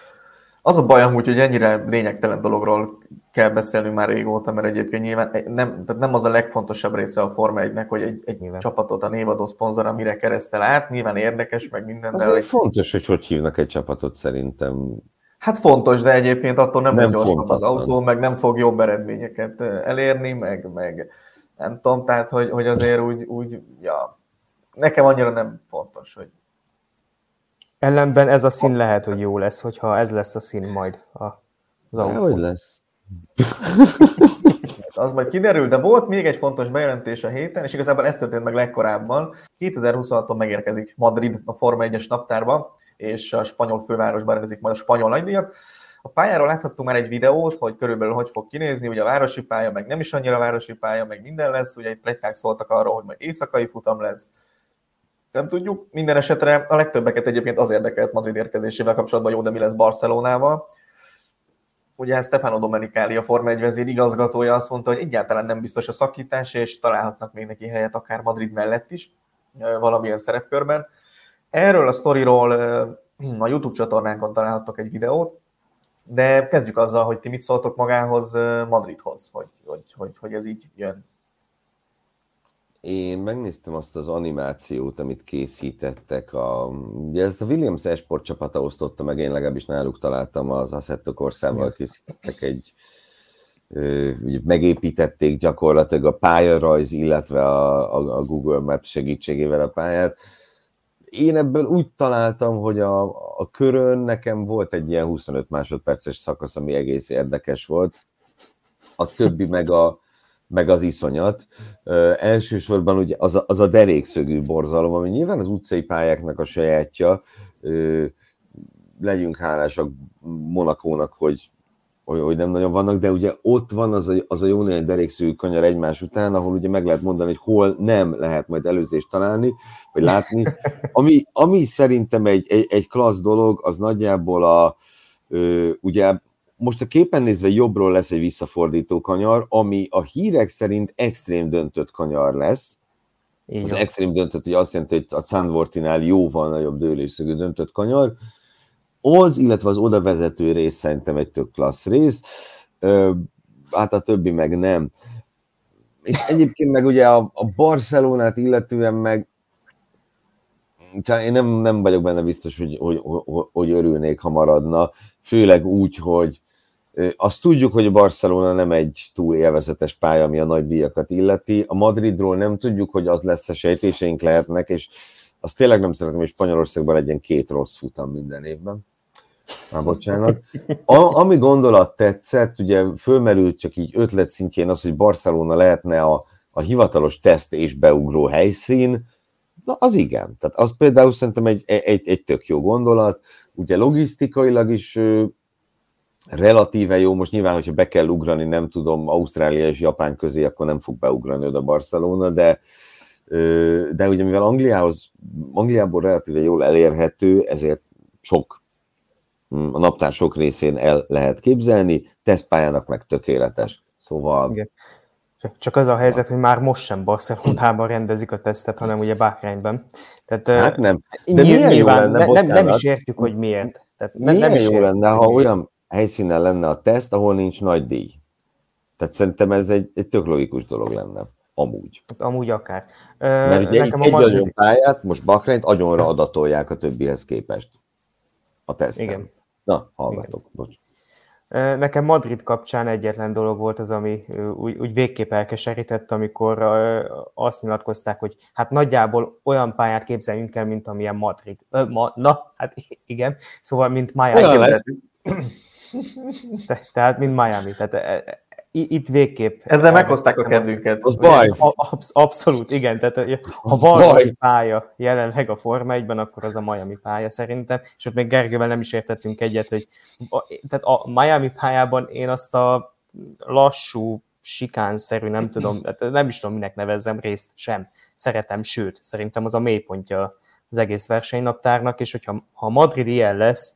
Az a baj amúgy, hogy ennyire lényegtelen dologról kell beszélnünk már régóta, mert egyébként nyilván nem, tehát nem az a legfontosabb része a Forma egynek, hogy egy, egy csapatot a névadó szponzora mire keresztel át, nyilván érdekes, meg minden. Azért de fontos, hogy hogy hívnak egy csapatot szerintem. Hát fontos, de egyébként attól nem, nem lesz gyorsabb az autó, meg nem fog jobb eredményeket elérni, meg, meg nem tudom, tehát hogy, hogy azért úgy, úgy, ja, nekem annyira nem fontos, hogy ellenben ez a szín lehet, hogy jó lesz, hogyha ez lesz a szín majd az autó. Hogy lesz? Az majd kiderül, de volt még egy fontos bejelentés a héten, és igazából ez történt meg legkorábban. kétezer-huszonhaton megérkezik Madrid a Forma egyes naptárba, és a spanyol fővárosban rendezik majd a spanyol nagydíjat. A pályáról láthattunk már egy videót, hogy körülbelül hogy fog kinézni, ugye a városi pálya, meg nem is annyira városi pálya, meg minden lesz, ugye itt pletykák szóltak arról, hogy majd éjszakai futam lesz. Nem tudjuk, minden esetre a legtöbbeket egyébként az érdekelt Madrid érkezésével kapcsolatban, jó, de mi lesz Barcelonával. Ugye Stefano Domenicali, a Forma egy vezér igazgatója azt mondta, hogy egyáltalán nem biztos a szakítás, és találhatnak még neki helyet akár Madrid mellett is, valamilyen szerepkörben. Erről a sztoriról a YouTube csatornánkon találhattok egy videót, de kezdjük azzal, hogy ti mit szóltok magához, Madridhoz, hogy, hogy, hogy, hogy ez így jön. Én megnéztem azt az animációt, amit készítettek. A, ugye ezt a Williams Esport csapata osztotta meg, én legalábbis náluk találtam, az Assetto Corsával készítettek egy, ugye megépítették gyakorlatilag a pályarajz, illetve a, a, a Google Maps segítségével a pályát. Én ebből úgy találtam, hogy a, a körön nekem volt egy ilyen huszonöt másodperces szakasz, ami egész érdekes volt. A többi meg a meg az iszonyat. Ö, elsősorban ugye az a, az a derékszögű borzalom, ami nyilván az utcai pályáknak a sajátja. Ö, legyünk hálásak Monakónak, hogy, hogy, hogy nem nagyon vannak, de ugye ott van az a, az a jó néhány derékszögű kanyar egymás után, ahol ugye meg lehet mondani, hogy hol nem lehet majd előzést találni, vagy látni. Ami, ami szerintem egy, egy, egy klassz dolog, az nagyjából a ö, ugye most a képen nézve jobbról lesz egy visszafordító kanyar, ami a hírek szerint extrém döntött kanyar lesz. Igen. Az extrém döntött, ugye azt jelenti, hogy a Zandvoortinál jóval nagyobb dőlésszögű döntött kanyar. Az, illetve az oda vezető rész szerintem egy tök klassz rész. Hát a többi meg nem. És egyébként meg ugye a, a Barcelonát illetően meg én nem, nem vagyok benne biztos, hogy, hogy, hogy, hogy örülnék, ha maradna, főleg úgy, hogy azt tudjuk, hogy a Barcelona nem egy túl élvezetes pálya, ami a nagy díjakat illeti. A Madridról nem tudjuk, hogy az lesz-e, sejtéseink lehetnek, és azt tényleg nem szeretem, hogy Spanyolországban legyen két rossz futam minden évben. Már bocsánat. A, ami gondolat tetszett, ugye fölmerült csak így ötlet szintjén az, hogy Barcelona lehetne a, a hivatalos teszt és beugró helyszín. Na, az igen. Tehát az például szerintem egy, egy, egy tök jó gondolat. Ugye logisztikailag is relatíve jó, most nyilván, hogyha be kell ugrani, nem tudom, Ausztrália és Japán közé, akkor nem fog beugrani oda Barcelona, de, de ugye mivel Angliához, Angliából relatíve jól elérhető, ezért sok, a naptár sok részén el lehet képzelni, tesztpályának meg tökéletes. Szóval... Igen. Csak az a helyzet, hogy már most sem Barcelonában rendezik a tesztet, hanem ugye Bahreinben. Tehát, hát nem. De nyilván, jó lenne, nem, nem is értjük, hogy miért. Tehát milyen nem is jó értjük, lenne, ha olyan helyszínen lenne a teszt, ahol nincs nagy díj. Tehát szerintem ez egy, egy tök logikus dolog lenne. Amúgy. Amúgy akár. Mert ugye egy, egy Madrid... agyon pályát, most Bahreint agyonra adatolják a többihez képest. A teszten. Igen. Na, hallgatok, Igen. bocs. Nekem Madrid kapcsán egyetlen dolog volt az, ami úgy, úgy végképp elkeserített, amikor azt nyilatkozták, hogy hát nagyjából olyan pályát képzeljünk el, mint amilyen Madrid. Ma, na, hát igen. Szóval, mint Miami. Te, tehát, mint Miami. Tehát itt végképp... Ezzel meghozták a kedvünket. Az baj. Absz- abszolút, igen. Tehát, ha van rossz pálya jelenleg a Forma egyben, akkor az a Miami pálya szerintem. És ott még Gergővel nem is értettünk egyet, hogy tehát a Miami pályában én azt a lassú, sikánszerű, nem tudom, nem is tudom, minek nevezzem, részt sem szeretem, sőt, szerintem az a mélypontja az egész versenynaptárnak, és hogyha ha Madrid ilyen lesz,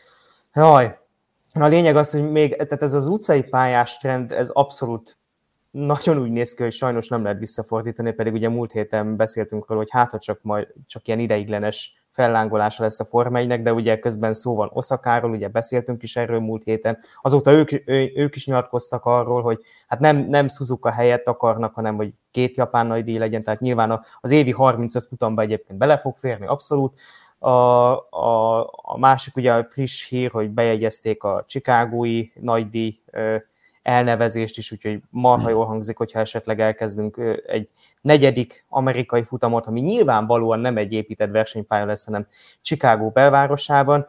jaj, a lényeg az, hogy még, tehát ez az utcai pályás trend, ez abszolút nagyon úgy néz ki, hogy sajnos nem lehet visszafordítani, pedig ugye múlt héten beszéltünk róla, hogy hát ha csak majd csak ilyen ideiglenes fellángolása lesz a Forma egynek, de ugye közben szó van Oszakáról, ugye beszéltünk is erről múlt héten, azóta ők, ő, ők is nyilatkoztak arról, hogy hát nem, nem Suzuka helyett akarnak, hanem hogy két japán nagy díj legyen, tehát nyilván az évi harmincöt futamba egyébként bele fog férni, abszolút. A, a, a másik ugye a friss hír, hogy bejegyezték a chicagói nagydíj elnevezést is, úgyhogy marha jól hangzik, hogyha esetleg elkezdünk egy negyedik amerikai futamot, ami nyilvánvalóan nem egy épített versenypálya lesz, hanem Chicago belvárosában.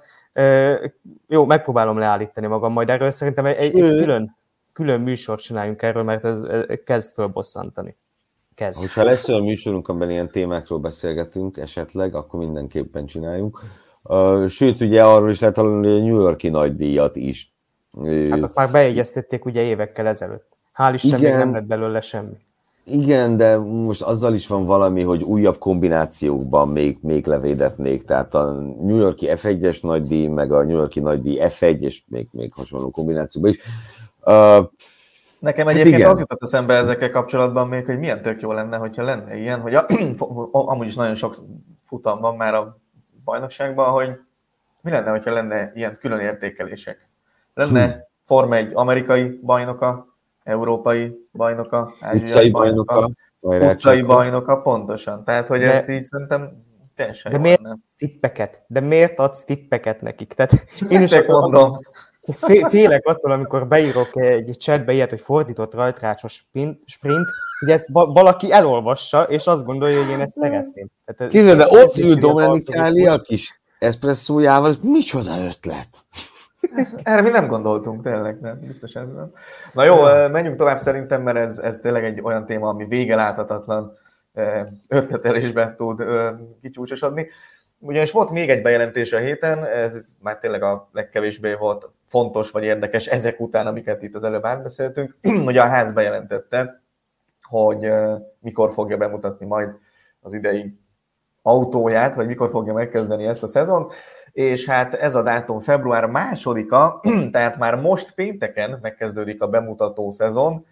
Jó, megpróbálom leállítani magam majd erről, szerintem egy, egy külön, külön műsort csináljunk erről, mert ez, ez kezd fölbosszantani. Kezd. Hogyha lesz olyan műsorunk, amiben ilyen témákról beszélgetünk esetleg, akkor mindenképpen csináljunk. Sőt, ugye arról is lehet hallani, hogy a New York-i nagydíjat is. Hát azt már bejegyeztették ugye évekkel ezelőtt. Hál' Isten, még nem lett belőle semmi. Igen, de most azzal is van valami, hogy újabb kombinációkban még, még levédetnék. Tehát a New York-i ef egyes nagydíj, meg a New York-i nagydíj ef egy, és még, még hasonló kombinációkban is. Uh, Nekem egyébként hát az jutott eszembe ezekkel kapcsolatban még, hogy milyen tök jó lenne, hogyha lenne ilyen, hogy a, amúgy is nagyon sok futam van már a bajnokságban, hogy mi lenne, hogyha lenne ilyen külön értékelések. Lenne hm. Forma egy amerikai bajnoka, európai bajnoka, ázsiai bajnoka, bajnoka utcai bajnoka, pontosan. Tehát, hogy de, ezt így szerintem teljesen de miért adsz tippeket? De miért adsz tippeket nekik? Tehát én is mondom. Félek attól, amikor beírok egy chatbe ilyet, hogy fordított rajtrácsos sprint, hogy ezt valaki elolvassa, és azt gondolja, hogy én ezt szeretném. Kézzel, de ott ül Domenikáli a kis eszpresszójával, micsoda ötlet! Erre mi nem gondoltunk, tényleg, nem, biztos ez nem. Na jó, menjünk tovább szerintem, mert ez, ez tényleg egy olyan téma, ami vége láthatatlan ötletelésben tud kicsúcsosodni. Ugyanis volt még egy bejelentés a héten, ez már tényleg a legkevésbé volt fontos vagy érdekes ezek után, amiket itt az előbb átbeszéltünk. Ugye a ház bejelentette, hogy mikor fogja bemutatni majd az idei autóját, vagy mikor fogja megkezdeni ezt a szezont, és hát ez a dátum február másodika, tehát már most pénteken megkezdődik a bemutató szezon,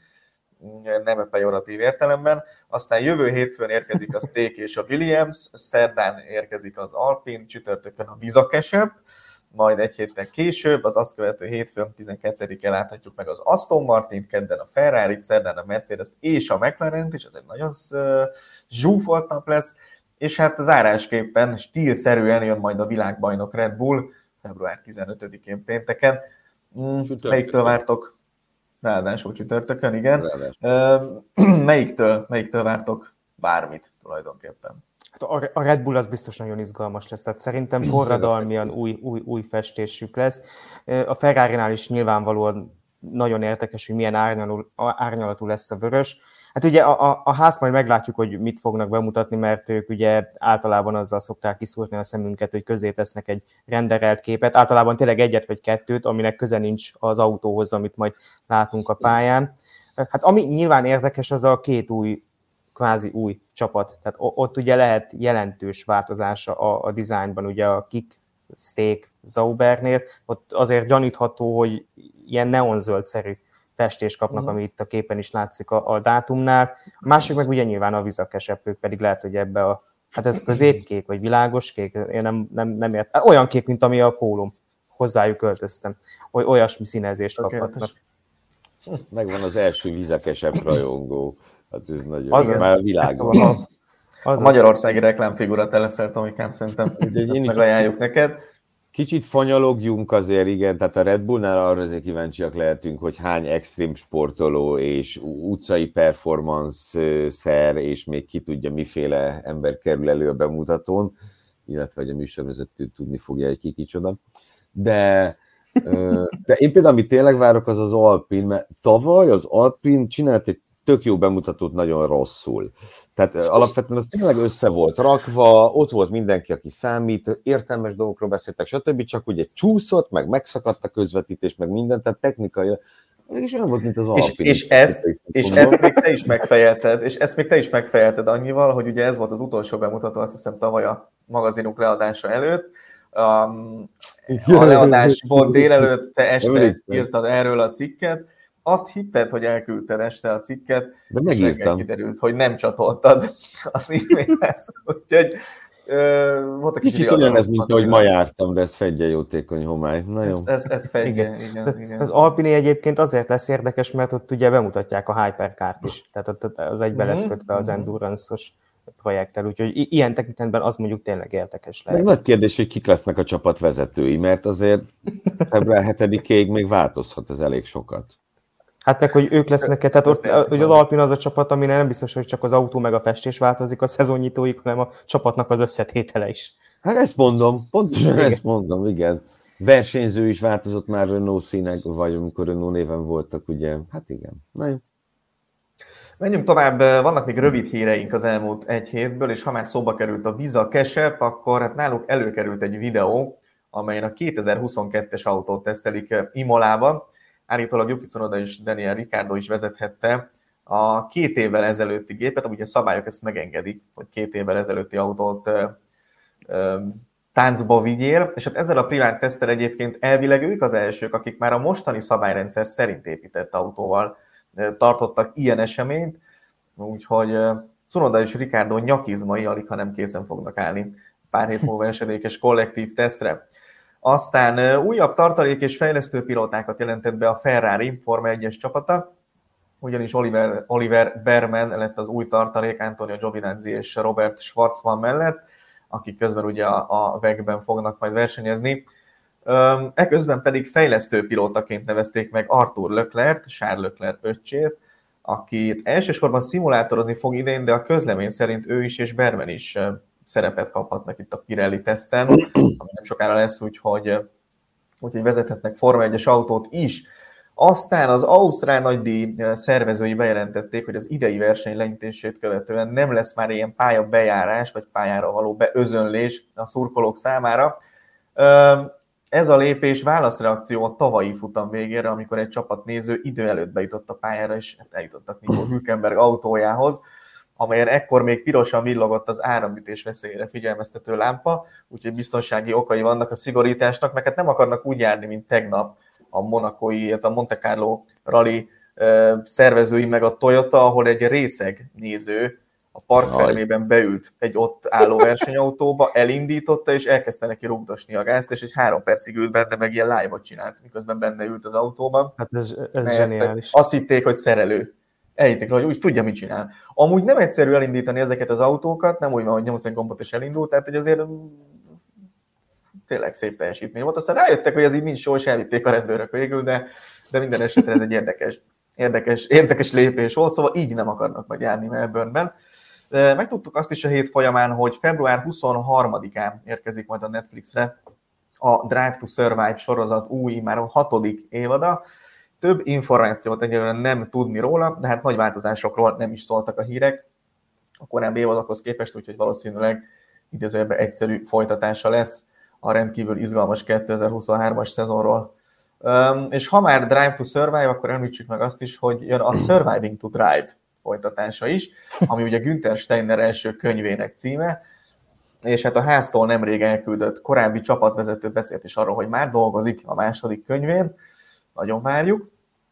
nem pejoratív értelemben, aztán jövő hétfőn érkezik a Steak és a Williams, szerdán érkezik az Alpine, csütörtökön a Vizakesep, majd egy héttel később, az azt követő hétfőn tizenkettedikén láthatjuk meg az Aston Martint, kedden a Ferrari-t, szerdán a Mercedes és a McLaren-t, és ez egy nagyon zsúfolt nap lesz, és hát zárásképpen stílszerűen jön majd a világbajnok Red Bull február tizenötödikén pénteken. Melyiktől vártok? Ráadásul csütörtökön, igen. Ráadásul. Melyiktől, melyiktől vártok bármit tulajdonképpen? Hát a Red Bull az biztos nagyon izgalmas lesz, tehát szerintem forradalmian új, új, új festésük lesz. A Ferrarinál is nyilvánvalóan nagyon érdekes, hogy milyen árnyalatú lesz a vörös. Hát ugye a, a, a ház majd meglátjuk, hogy mit fognak bemutatni, mert ők ugye általában azzal szokták kiszúrni a szemünket, hogy közé tesznek egy renderelt képet, általában tényleg egyet vagy kettőt, aminek köze nincs az autóhoz, amit majd látunk a pályán. Hát ami nyilván érdekes, az a két új, kvázi új csapat. Tehát ott ugye lehet jelentős változása a, a dizájnban, ugye a Kik, Steak, Zaubernél, ott azért gyanítható, hogy ilyen neonzöldszerű festést kapnak, ami itt a képen is látszik a, a dátumnál. A másik meg ugye nyilván a vizakesep, ők pedig lehet, hogy ebbe a, hát ez középkék, vagy világos kék, én nem, nem, nem értem. Olyan kék, mint ami a pólóm. Hozzájuk költöztem. Oly, olyasmi színezést kaphatnak. Megvan az első vizakesep rajongó. Hát ez nagyon, az már az, világos. A, a magyarországi reklámfigura te leszel, Tomikám, szerintem ezt megajánljuk neked. Kicsit fanyalogjunk azért, igen, tehát a Red Bullnál arra azért kíváncsiak lehetünk, hogy hány extrém sportoló és utcai performance-szer, és még ki tudja, miféle ember kerül elő a bemutatón, illetve hogy a műsorvezető tudni fogja, egy ki kicsoda. De, de én például, amit tényleg várok, az az Alpine, mert tavaly az Alpine csinált egy tök jó bemutatót nagyon rosszul. Tehát alapvetően az tényleg össze volt rakva, ott volt mindenki, aki számít, értelmes dolgokról beszéltek, stb. Csak ugye csúszott, meg megszakadt a közvetítés, meg minden, tehát technikai, és olyan volt, mint az Alpine. És, és, ezt, és ezt még te is megfejelted, és ezt még te is megfejelted annyival, hogy ugye ez volt az utolsó bemutató, azt hiszem tavaly a magazinunk leadása előtt. Um, a leadásból délelőtt te este írtad erről a cikket, azt hitted, hogy elküldted este a cikket, de megírtam. És kiderült, hogy nem csatoltad az e-mailhez. Úgyhogy uh, volt a kicsit kicsit olyan ez, mint ahogy ma jártam, de ez fedje jótékony homály. Na jó. Ez, ez, ez fedje, igen. igen, igen. Az Alpine egyébként azért lesz érdekes, mert ott ugye bemutatják a Hypercar-t is, tehát ott az egybe lesz kötve az Endurance-os projekttel, úgyhogy ilyen tekintetben az mondjuk tényleg érdekes lehet. Meg nagy kérdés, hogy kik lesznek a csapat vezetői, mert azért február hetedikéig még változhat ez elég sokat. Hát meg, hogy ők lesznek, tehát ott, hogy az Alpine az a csapat, aminek nem biztos, hogy csak az autó meg a festés változik a szezonnyitóig, hanem a csapatnak az összetétele is. Hát ezt mondom, pontosan igen. ezt mondom, igen. Versenyző is változott már Renault színek, vagy amikor Renault néven voltak, ugye? Hát igen. Na jó. Menjünk tovább, vannak még rövid híreink az elmúlt egy hétből, és ha már szóba került a vizakesep, akkor hát náluk előkerült egy videó, amelyen a kétezer-huszonkettes autót tesztelik Imolában. Állítólag Yuki Tsunoda és Daniel Ricciardo is vezethette a két évvel ezelőtti gépet, ugye a szabályok ezt megengedik, hogy két évvel ezelőtti autót ö, ö, táncba vigyél, és hát ezzel a privát tesztel egyébként elvileg ők az elsők, akik már a mostani szabályrendszer szerint épített autóval ö, tartottak ilyen eseményt, úgyhogy ö, Tsunoda és Ricciardo nyakizmai alig, ha nem készen fognak állni pár hét múlva esedékes kollektív tesztre. Aztán újabb tartalék és fejlesztő pilótákat jelentett be a Ferrari Forma egyes csapata, ugyanis Oliver, Oliver Berman lett az új tartalék Antonio Giovinazzi és Robert Schwarzman mellett, akik közben ugye a, a vé e gé-ben fognak majd versenyezni. Eközben pedig fejlesztő pilótaként nevezték meg Arthur Leclerc, Charles Leclerc öccsét, akit elsősorban szimulátorozni fog idén, de a közlemény szerint ő is és Berman is szerepet kaphatnak itt a Pirelli teszten, ami nem sokára lesz, úgyhogy, úgyhogy vezethetnek Forma egyes autót is. Aztán az ausztrál nagydíj szervezői bejelentették, hogy az idei verseny leintését követően nem lesz már ilyen pályabejárás, vagy pályára való beözönlés a szurkolók számára. Ez a lépés válaszreakció a tavalyi futam végére, amikor egy csapatnéző idő előtt bejutott a pályára, és eljutottak Nico Hülkenberg autójához, amelyen ekkor még pirosan villogott az áramütés veszélyére figyelmeztető lámpa, úgyhogy biztonsági okai vannak a szigorításnak, mert hát nem akarnak úgy járni, mint tegnap a monakói, illetve a Monte Carlo rally szervezői meg a Toyota, ahol egy részeg néző a parkszermében beült egy ott álló versenyautóba, elindította, és elkezdte neki rugdosni a gázt, és egy három percig ült benne, meg ilyen live-ot csinált, miközben benne ült az autóban. Hát ez, ez zseniális. Azt hitték, hogy szerelő. elhitték róla, hogy úgy tudja, mit csinál. Amúgy nem egyszerű elindítani ezeket az autókat, nem úgy van, hogy nyomsz egy gombot és elindult, tehát hogy azért tényleg szép teljesítmény volt. Aztán rájöttek, hogy ez így nincs sor, és elvitték a rendőrök végül, de, de minden esetre ez egy érdekes, érdekes, érdekes lépés volt, szóval így nem akarnak majd járni Melbourneben. Megtudtuk azt is a hét folyamán, hogy február huszonharmadikán érkezik majd a Netflixre a Drive to Survive sorozat új, már a hatodik évada. Több információt egyelőre nem tudni róla, de hát nagy változásokról nem is szóltak a hírek a korábbi évadokhoz képest, úgyhogy valószínűleg idézőjelben egyszerű folytatása lesz a rendkívül izgalmas kétezer-huszonhármas szezonról. Um, és ha már Drive to Survive, akkor említsük meg azt is, hogy jön a Surviving to Drive folytatása is, ami ugye Günther Steiner első könyvének címe, és hát a háztól nemrég elküldött korábbi csapatvezető beszélt is arról, hogy már dolgozik a második könyvén, nagyon várjuk.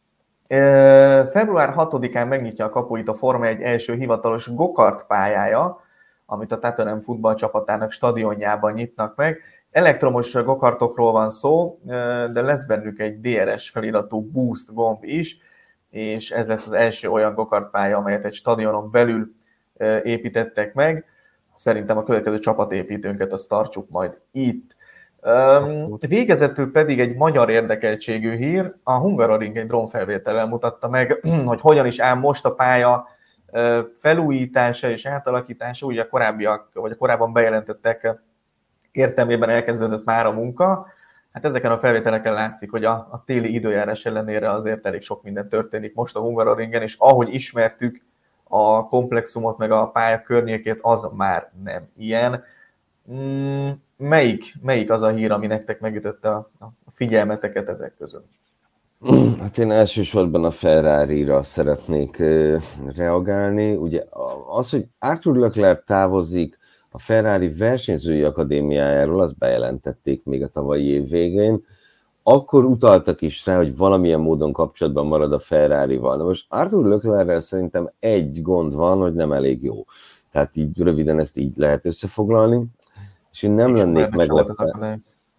február hatodikán megnyitja a kapuit a Forma egy első hivatalos gokart pályája, amit a Tottenham futballcsapatának stadionjában nyitnak meg. Elektromos gokartokról van szó, de lesz bennük egy dé er es feliratú boost gomb is, és ez lesz az első olyan gokartpálya, amelyet egy stadionon belül építettek meg. Szerintem a következő csapatépítőnket azt tartsuk majd itt. Abszolút. Végezetül pedig egy magyar érdekeltségű hír, a Hungaroring egy drónfelvétellel mutatta meg, hogy hogyan is áll most a pálya felújítása és átalakítása, ugye a korábbiak, vagy a korábban bejelentettek értelmében elkezdődött már a munka. Hát ezeken a felvételeken látszik, hogy a, a téli időjárás ellenére azért elég sok minden történik most a Hungaroringen, és ahogy ismertük a komplexumot, meg a pálya környékét, az már nem ilyen. Mm, melyik, melyik az a hír, ami nektek megütötte a, a figyelmeteket ezek közül? Hát én elsősorban a Ferrari-ra szeretnék uh, reagálni. Ugye az, hogy Arthur Leclerc távozik a Ferrari versenyzői akadémiájáról, azt bejelentették még a tavalyi év végén, akkor utaltak is rá, hogy valamilyen módon kapcsolatban marad a Ferrari-val. Na most Arthur Leclerc-rel szerintem egy gond van, hogy nem elég jó. Tehát így röviden ezt így lehet összefoglalni, és én nem Mick lennék meglepve.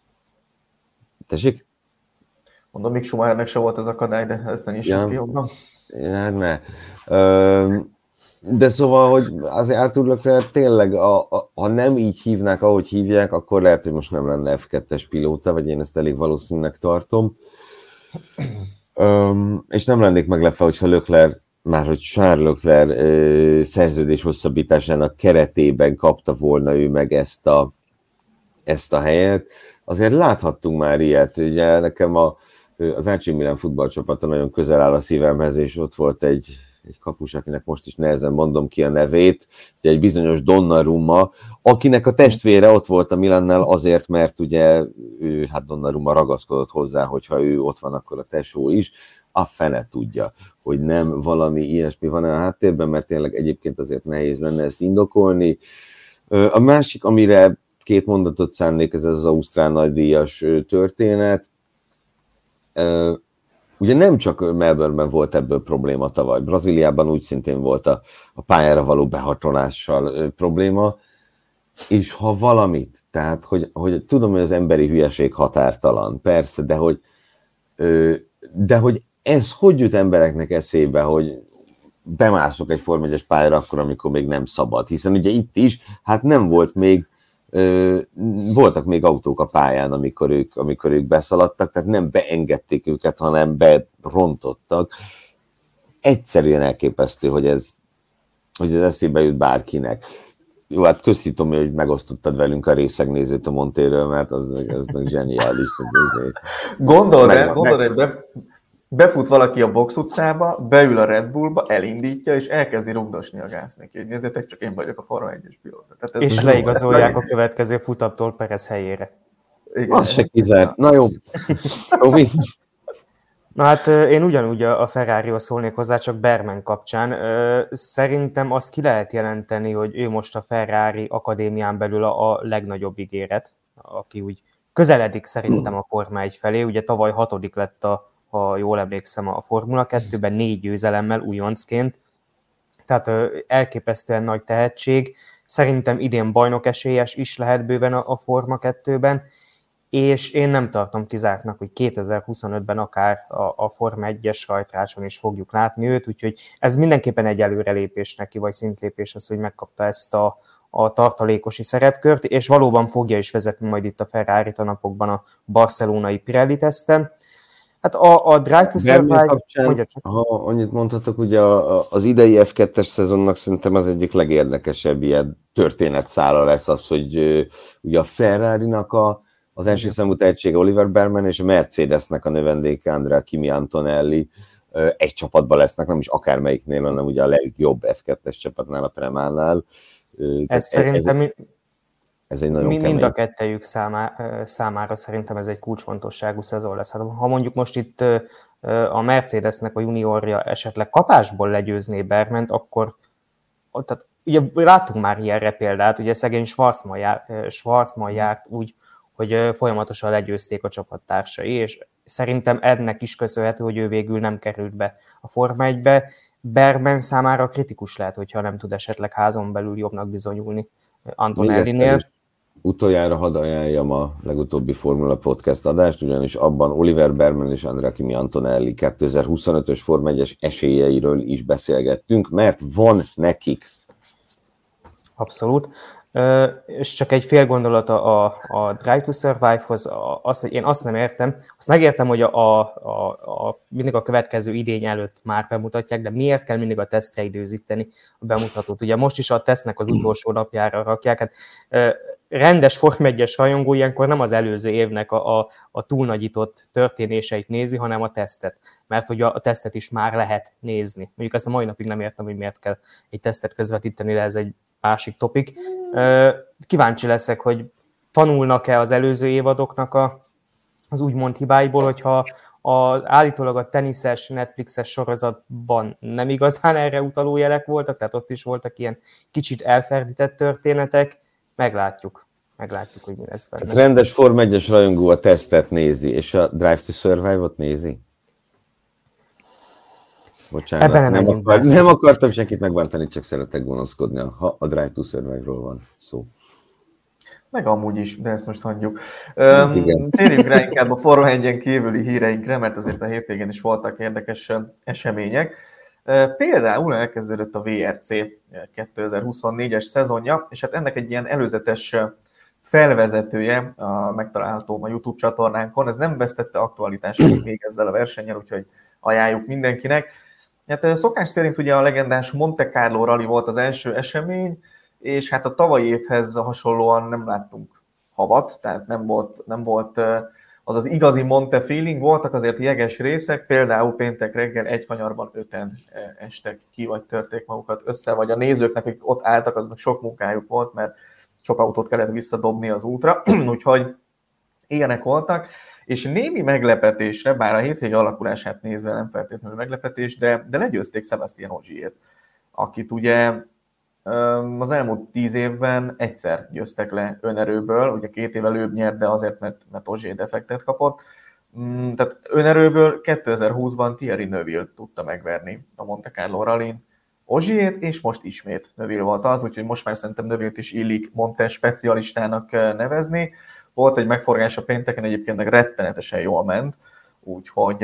Tessék? Mondom, Mick Schumachernek se volt az akadály, de ezt ne nyissuk ja. ki jobban. Ja, ne. Ö, de szóval, hogy azért Arthur Leclerc tényleg, a, a, ha nem így hívnák, ahogy hívják, akkor lehet, hogy most nem lenne ef kettes pilóta, vagy én ezt elég valószínűnek tartom. Ö, és nem lennék meglepve, hogyha Leclerc, már hogy Charles Leclerc ö, szerződés hosszabbításának keretében kapta volna ő meg ezt a, ezt a helyet. Azért láthattunk már ilyet. Ugye nekem a, az á cé Milan futballcsapata nagyon közel áll a szívemhez, és ott volt egy, egy kapus, akinek most is nehezen mondom ki a nevét, egy bizonyos Donnarumma, akinek a testvére ott volt a Milannál azért, mert ugye ő, hát Donnarumma ragaszkodott hozzá, hogyha ő ott van, akkor a tesó is. A fene tudja, hogy nem valami ilyesmi van a háttérben, mert tényleg egyébként azért nehéz lenne ezt indokolni. A másik, amire két mondatot szánnék, ez az ausztrál nagydíjas történet. Ugye nem csak Melbourneben volt ebből probléma tavaly, Brazíliában úgy szintén volt a, a pályára való behatolással probléma, és ha valamit, tehát hogy, hogy tudom, hogy az emberi hülyeség határtalan, persze, de hogy, de hogy ez hogy jut embereknek eszébe, hogy bemászok egy Forma egyes pályára akkor, amikor még nem szabad, hiszen ugye itt is, hát nem volt még, ö, voltak még autók a pályán, amikor ők, amikor ők beszaladtak, tehát nem beengedték őket, hanem berontottak. Egyszerűen elképesztő, hogy ez, hogy ez eszébe jut bárkinek. Jó, hát köszi, Tomi, hogy megosztottad velünk a részegnézőt a Montéről, mert az meg, az meg zseniális. Gondold el, gondold el, be, befut valaki a Box utcába, beül a Red Bullba, elindítja, és elkezdi rugdosni a gáz neki. Hogy nézzétek, csak én vagyok a Forma egyes pilóta. Tehát és leigazolják a következő futaptól Perez helyére. Igen, az se kizárt. Na jó. Tomi. Na hát én ugyanúgy a Ferrarihoz szólnék hozzá, csak Berman kapcsán. Szerintem azt ki lehet jelenteni, hogy ő most a Ferrari akadémián belül a legnagyobb ígéret, aki úgy közeledik szerintem a Forma egy felé. Ugye tavaly hatodik lett, a, ha jól emlékszem, a Formula kettőben négy győzelemmel újoncként. Tehát elképesztően nagy tehetség. Szerintem idén bajnok esélyes is lehet bőven a Forma kettőben. és én nem tartom kizártnak, hogy kétezer-huszonötben akár a, a Forma egyes rajtrácson is fogjuk látni őt, úgyhogy ez mindenképpen egy előrelépés neki, vagy szintlépés az, hogy megkapta ezt a, a tartalékosi szerepkört, és valóban fogja is vezetni majd itt a Ferrarit a napokban a barcelonai Pirelli teszten. Hát a, a Drive to Survive... Kapcsán, ha annyit mondhatok, ugye az idei ef kettes szezonnak szerintem az egyik legérdekesebb ilyen történetszála lesz az, hogy ugye a Ferrarinak a, az első számú tehetsége Oliver Bearman és a Mercedesnek a növendéke Andrea Kimi Antonelli egy csapatban lesznek, nem is akármelyiknél, hanem ugye a legjobb ef kettes csapatnál, a Premánál. Ez, ez szerintem... Ez, Ez egy nagyon Mind kemény. a kettejük számá, számára szerintem ez egy kulcsfontosságú szezon lesz. Hát, ha mondjuk most itt a Mercedesnek a juniorja esetleg kapásból legyőzné Bearmant, akkor tehát, ugye láttunk már ilyenre példát, ugye szegény Schwarzman, jár, Schwarzman járt úgy, hogy folyamatosan legyőzték a csapattársai, és szerintem ennek is köszönhető, hogy ő végül nem került be a Forma egybe. Bearman számára kritikus lehet, hogyha nem tud esetleg házon belül jobbnak bizonyulni Antonellinél. Utoljára hadd ajánljam a legutóbbi Formula Podcast adást, ugyanis abban Oliver Bearman és Andrea Kimi Antonelli kétezer-huszonötös Forma egyes esélyeiről is beszélgettünk, mert van nekik. Abszolút. És csak egy fél gondolata a, a Drive to Survive-hoz, az, hogy én azt nem értem, azt megértem, hogy a, a, a, a, mindig a következő idény előtt már bemutatják, de miért kell mindig a tesztre időzíteni a bemutatót? Ugye most is a tesztnek az utolsó napjára rakják, hát rendes Forma egyes rajongó ilyenkor nem az előző évnek a, a, a túlnagyított történéseit nézi, hanem a tesztet, mert hogy a, a tesztet is már lehet nézni. Mondjuk ezt a mai napig nem értem, hogy miért kell egy tesztet közvetíteni, de ez egy másik topik. Kíváncsi leszek, hogy tanulnak-e az előző évadoknak a, az úgymond hibáiból, hogyha a, állítólag a teniszes, Netflixes sorozatban nem igazán erre utaló jelek voltak, tehát ott is voltak ilyen kicsit elferdített történetek, meglátjuk. Meglátjuk, hogy mi lesz benne. Hát rendes Forma egyes rajongó a tesztet nézi, és a Drive to Survive-ot nézi? Bocsánat, nem, nem, akar, nem akartam senkit megbántani, csak szeretek gonoszkodni, ha a Drive to Survive-ról van szó. Meg amúgy is, de ezt most hagyjuk. Um, térjünk rá inkább a Forma egyen kívüli híreinkre, mert azért a hétvégén is voltak érdekes események. Uh, például elkezdődött a vé er cé kétezer-huszonnégyes szezonja, és hát ennek egy ilyen előzetes felvezetője a, megtalálható a YouTube csatornánkon. Ez nem vesztette aktualitást még ezzel a versennyel, úgyhogy ajánljuk mindenkinek. Hát szokás szerint ugye a legendás Monte Carlo Rally volt az első esemény, és hát a tavalyi évhez hasonlóan nem láttunk havat, tehát nem volt, nem volt az az igazi Monte feeling, voltak azért jeges részek, például péntek reggel egy kanyarban öten estek ki, vagy törték magukat össze, vagy a nézőknek, akik ott álltak, aznak sok munkájuk volt, mert sok autót kellett visszadobni az útra, úgyhogy ilyenek voltak, és némi meglepetésre, bár a hétvége alakulását nézve nem feltétlenül meglepetés, de, de legyőzték Sebastian Ogier-t, akit ugye az elmúlt tíz évben egyszer győztek le önerőből, ugye két év előbb nyert, de azért, mert, mert Ogier defektet kapott. Tehát önerőből kétezer-húszban Thierry Neuville tudta megverni a Monte Carlo Rallyn Ogier-t, és most ismét Neuville volt az, úgyhogy most már szerintem Neuville-t is illik Monte specialistának nevezni. Volt egy megforgás a pénteken, egyébként meg rettenetesen jól ment, úgyhogy,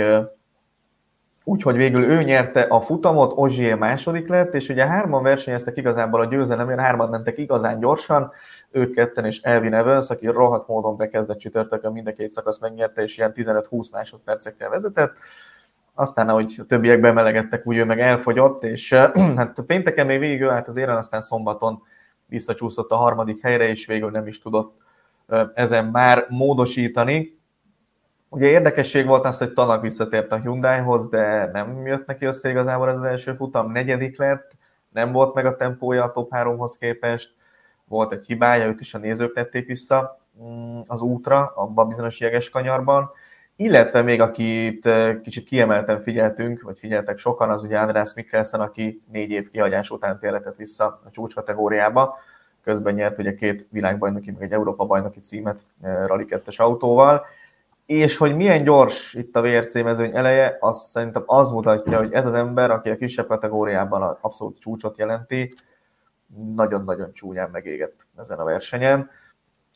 úgyhogy végül ő nyerte a futamot, Ogier második lett, és ugye hárman versenyeztek igazából a győzelemért, hárman mentek igazán gyorsan, ők ketten és Elvin Evans, aki rohadt módon bekezdett csütörtökön, mind a két szakasz megnyerte, és ilyen tizenöt-húsz másodpercekkel vezetett. Aztán, ahogy a többiek bemelegedtek, úgy ő meg elfogyott, és hát pénteken még végig állt az éren, aztán szombaton visszacsúszott a harmadik helyre, és végül nem is tudott ezen már módosítani. Ugye érdekesség volt az, hogy Tanak visszatért a Hyundaihoz, de nem jött neki össze igazából ez az első futam, negyedik lett, nem volt meg a tempója a top háromhoz képest, volt egy hibája, őt is a nézők tették vissza az útra, abban a bizonyos jeges kanyarban, illetve még akit kicsit kiemelten figyeltünk, vagy figyeltek sokan, az ugye Andreas Mikkelsen, aki négy év kihagyás után térhetett vissza a csúcskategóriába, közben nyert ugye két világbajnoki, meg egy Európa-bajnoki címet Rally kettes autóval, és hogy milyen gyors itt a vé er cé mezőny eleje, azt szerintem az mutatja, hogy ez az ember, aki a kisebb kategóriában az abszolút csúcsot jelenti, nagyon-nagyon csúnyán megégett ezen a versenyen.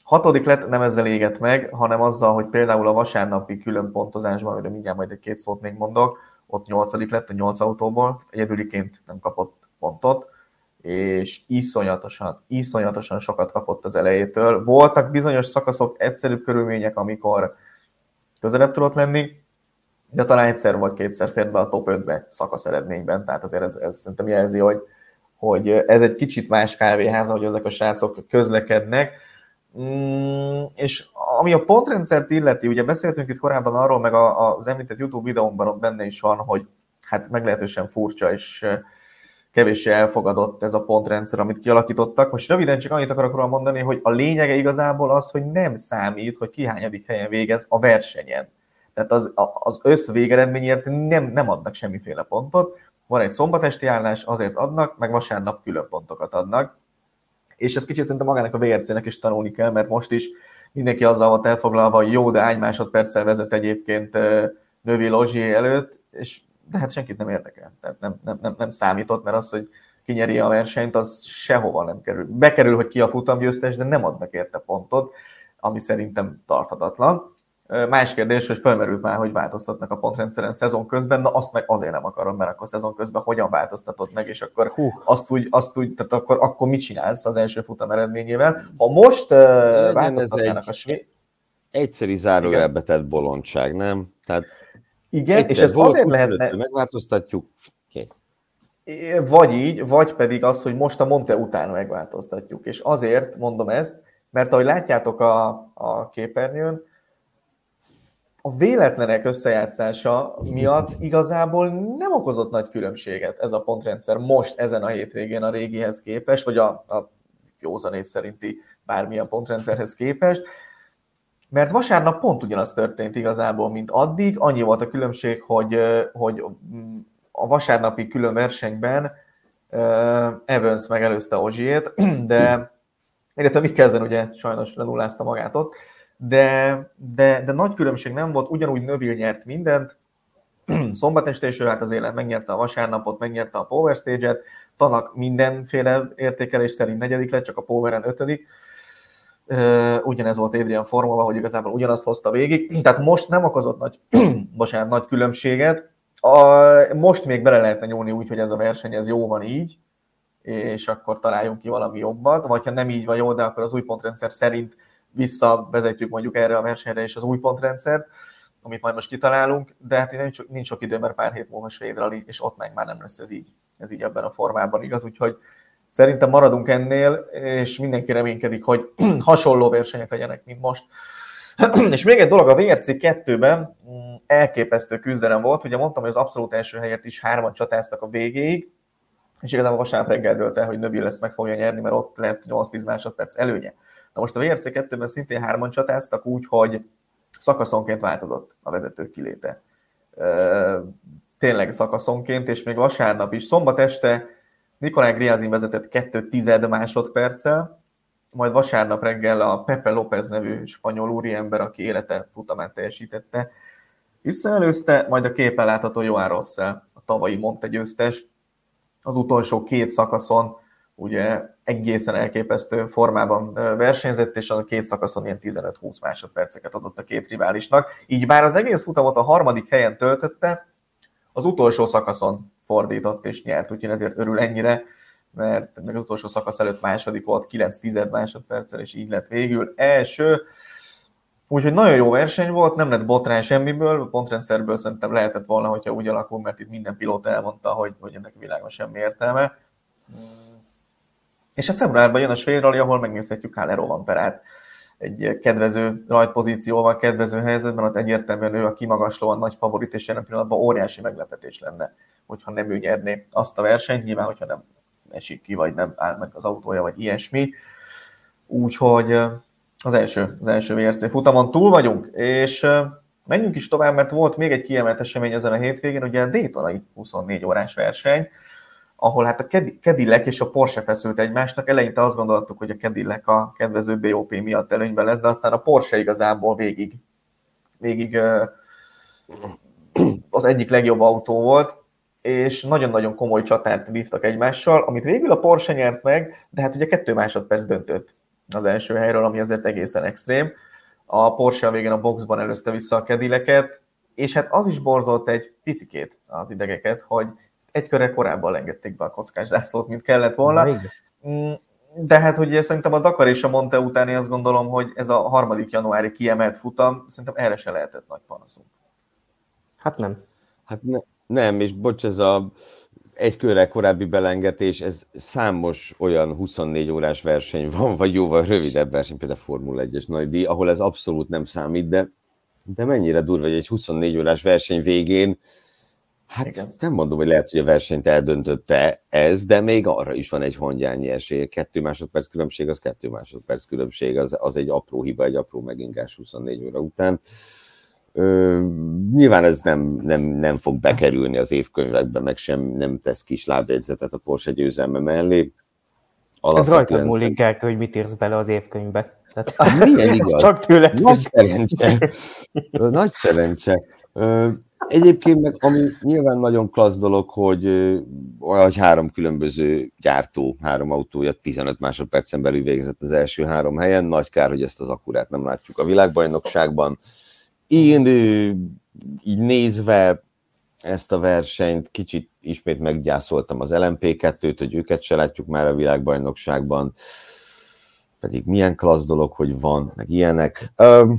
Hatodik lett, nem ezzel égett meg, hanem azzal, hogy például a vasárnapi különpontozásban, amire mindjárt majd egy két szót még mondok, ott nyolcadik lett a nyolc autóból, egyedüliként nem kapott pontot, és iszonyatosan, iszonyatosan sokat kapott az elejétől. Voltak bizonyos szakaszok, egyszerűbb körülmények, amikor közelebb tudott lenni, de talán egyszer vagy kétszer fért be a top ötbe szakasz eredményben, tehát azért ez, ez szerintem jelzi, hogy, hogy ez egy kicsit más kávéház, hogy ezek a srácok közlekednek. Mm, és ami a pontrendszert illeti, ugye beszéltünk itt korábban arról, meg az említett YouTube videómban ott benne is van, hogy hát meglehetősen furcsa és kevéssé elfogadott ez a pontrendszer, amit kialakítottak. Most röviden csak annyit akarok róla mondani, hogy a lényege igazából az, hogy nem számít, hogy ki hányadik helyen végez a versenyen. Tehát az, az össz végeredményért nem, nem adnak semmiféle pontot. Van egy szombatesti állás, azért adnak, meg vasárnap külön pontokat adnak. És ezt kicsit szerintem magának a vé er cé-nek is tanulni kell, mert most is mindenki azzal volt elfoglalva, hogy jó, de hány másodperccel vezet egyébként Neuville Ogier előtt, és de hát senkit nem érdekel. Tehát nem, nem, nem, nem számított, mert az, hogy ki nyeri a versenyt, az sehova nem kerül. Bekerül, hogy ki a futamgyőztes, de nem adnak érte pontot, ami szerintem tarthatatlan. Más kérdés, hogy felmerült már, hogy változtatnak a pontrendszeren szezon közben, na azt meg azért nem akarom, mert akkor szezon közben hogyan változtatod meg, és akkor Hú. azt úgy, azt úgy tehát akkor, akkor mit csinálsz az első futam eredményével. Ha most uh, változtatnának a svéd... Egyszeri zárójelbe tett bolondság, nem? Tehát igen, és ez azért lehetne... Megváltoztatjuk, kész. Vagy így, vagy pedig az, hogy most a Monte után megváltoztatjuk. És azért mondom ezt, mert ahogy látjátok a, a képernyőn, a véletlenek összejátszása miatt igazából nem okozott nagy különbséget ez a pontrendszer most ezen a hétvégén a régihez képest, vagy a, a józanész szerinti bármilyen pontrendszerhez képest, mert vasárnap pont ugyanaz történt igazából, mint addig. Annyi volt a különbség, hogy, hogy a vasárnapi külön versenyben Evans megelőzte Ogiert, de illetve Mikkelsen ugye sajnos lenullázta magát ott, de, de, de nagy különbség nem volt, ugyanúgy Neuville nyert mindent, szombat este is ő hát az élen megnyerte a vasárnapot, megnyerte a Power Stage-et, Tanak mindenféle értékelés szerint negyedik lett, csak a Poweren ötödik. Ugyanez volt Adrian Formova, hogy igazából ugyanazt hozta végig, tehát most nem okozott nagy, bocsánat, nagy különbséget. A, most még bele lehetne nyúlni úgy, hogy ez a verseny, ez jó van így, és akkor találjunk ki valami jobbat, vagy ha nem így van jó, de akkor az új pontrendszer szerint visszavezetjük mondjuk erre a versenyre és az új pontrendszert, amit majd most kitalálunk, de hát nincs, nincs sok idő, mert pár hét múlva svéd rally, és ott meg már nem lesz ez így, ez így ebben a formában igaz, úgyhogy szerintem maradunk ennél, és mindenki reménykedik, hogy hasonló versenyek legyenek, mint most. És még egy dolog, a vé er cé kettőben elképesztő küzdelem volt, ugye mondtam, hogy az abszolút első helyért is hárman csatáztak a végéig, és igazából vasárnap reggel dőlt el, hogy Neuville ezt meg fogja nyerni, mert ott lett nyolc-tíz másodperc előnye. Na most a vé er cé kettőben szintén hárman csatáztak úgy, hogy szakaszonként változott a vezetők kiléte. Tényleg szakaszonként, és még vasárnap is. Szombat este Nicolás Gréazin vezetett kettő tized másodperccel, majd vasárnap reggel a Pepe López nevű spanyol úriember, aki élete futamát teljesítette, visszaelőzte, majd a képen látható Joan Rossell, a tavalyi Monte győztes, az utolsó két szakaszon ugye egészen elképesztő formában versenyzett, és a két szakaszon ilyen tizenöt-húsz másodperceket adott a két riválisnak. Így bár az egész futamot a harmadik helyen töltötte, az utolsó szakaszon fordított és nyert, úgyhogy ezért örül ennyire, mert meg az utolsó szakasz előtt második volt, kilenc tized másodperccel, és így lett végül első. Úgyhogy nagyon jó verseny volt, nem lett botrány semmiből, a pontrendszerből szerintem lehetett volna, hogyha úgy alakul, mert itt minden pilóta elmondta, hogy, hogy ennek világon semmi értelme. És a februárban jön a svéd rally, ahol megnézhetjük Kalle Rovanperát egy kedvező rajtpozícióval, kedvező helyzetben, ott egyértelműen ő a kimagaslóan nagy favorit, és jelen pillanatban óriási meglepetés lenne, hogyha nem ő nyerné azt a versenyt, nyilván, hogyha nem esik ki, vagy nem áll meg az autója, vagy ilyesmi. Úgyhogy az első, az első vé er cé futamon túl vagyunk, és menjünk is tovább, mert volt még egy kiemelt esemény ezen a hétvégén, ugye a Daytonai huszonnégy órás verseny, ahol hát a Cadillac és a Porsche feszült egymásnak. Eleinte azt gondoltuk, hogy a Cadillac a kedvező bé o pé miatt előnyben lesz, de aztán a Porsche igazából végig, végig az egyik legjobb autó volt, és nagyon-nagyon komoly csatát vívtak egymással, amit végül a Porsche nyert meg, de hát ugye kettő másodperc döntőt az első helyről, ami azért egészen extrém. A Porsche a végén a boxban előzte vissza a Cadillacet, és hát az is borzolt egy picikét az idegeket, hogy egy körre korábban engedték be a kockás zászlót, mint kellett volna. De hát, hogy szerintem a Dakar és a Monte utáni azt gondolom, hogy ez a harmadik januári kiemelt futam, szerintem erre se lehetett nagy panaszunk. Hát nem. Hát ne, nem, és bocs, ez a egy körrel korábbi belengetés, ez számos olyan huszonnégy órás verseny van, vagy jóval rövidebb verseny, például a Formula egyes nagydíj, ahol ez abszolút nem számít, de, de mennyire durva, hogy egy huszonnégy órás verseny végén, hát igen. Nem mondom, hogy lehet, hogy a versenyt eldöntötte ez, de még arra is van egy hongyányi esély. Kettő másodperc különbség, az kettő másodperc különbség, az, az egy apró hiba, egy apró megingás huszonnégy óra után. Ö, nyilván ez nem, nem, nem fog bekerülni az évkönyvekbe, meg sem nem tesz kis lábjegyzetet a Porsche győzelme mellé. Ez rajtad múlik, Gergő, hogy mit írsz bele az évkönyvbe. Tehát, milyen igaz? Csak tőled. Nagy szerencse. Nagy szerencse. Egyébként meg, ami nyilván nagyon klassz dolog, hogy, hogy három különböző gyártó, három autója tizenöt másodpercen belül végzett az első három helyen. Nagy kár, hogy ezt az akkurát nem látjuk a világbajnokságban. Én így nézve ezt a versenyt, kicsit ismét meggyászoltam az el em pé kettőt, hogy őket se látjuk már a világbajnokságban, pedig milyen klassz dolog, hogy van, meg ilyenek. Um,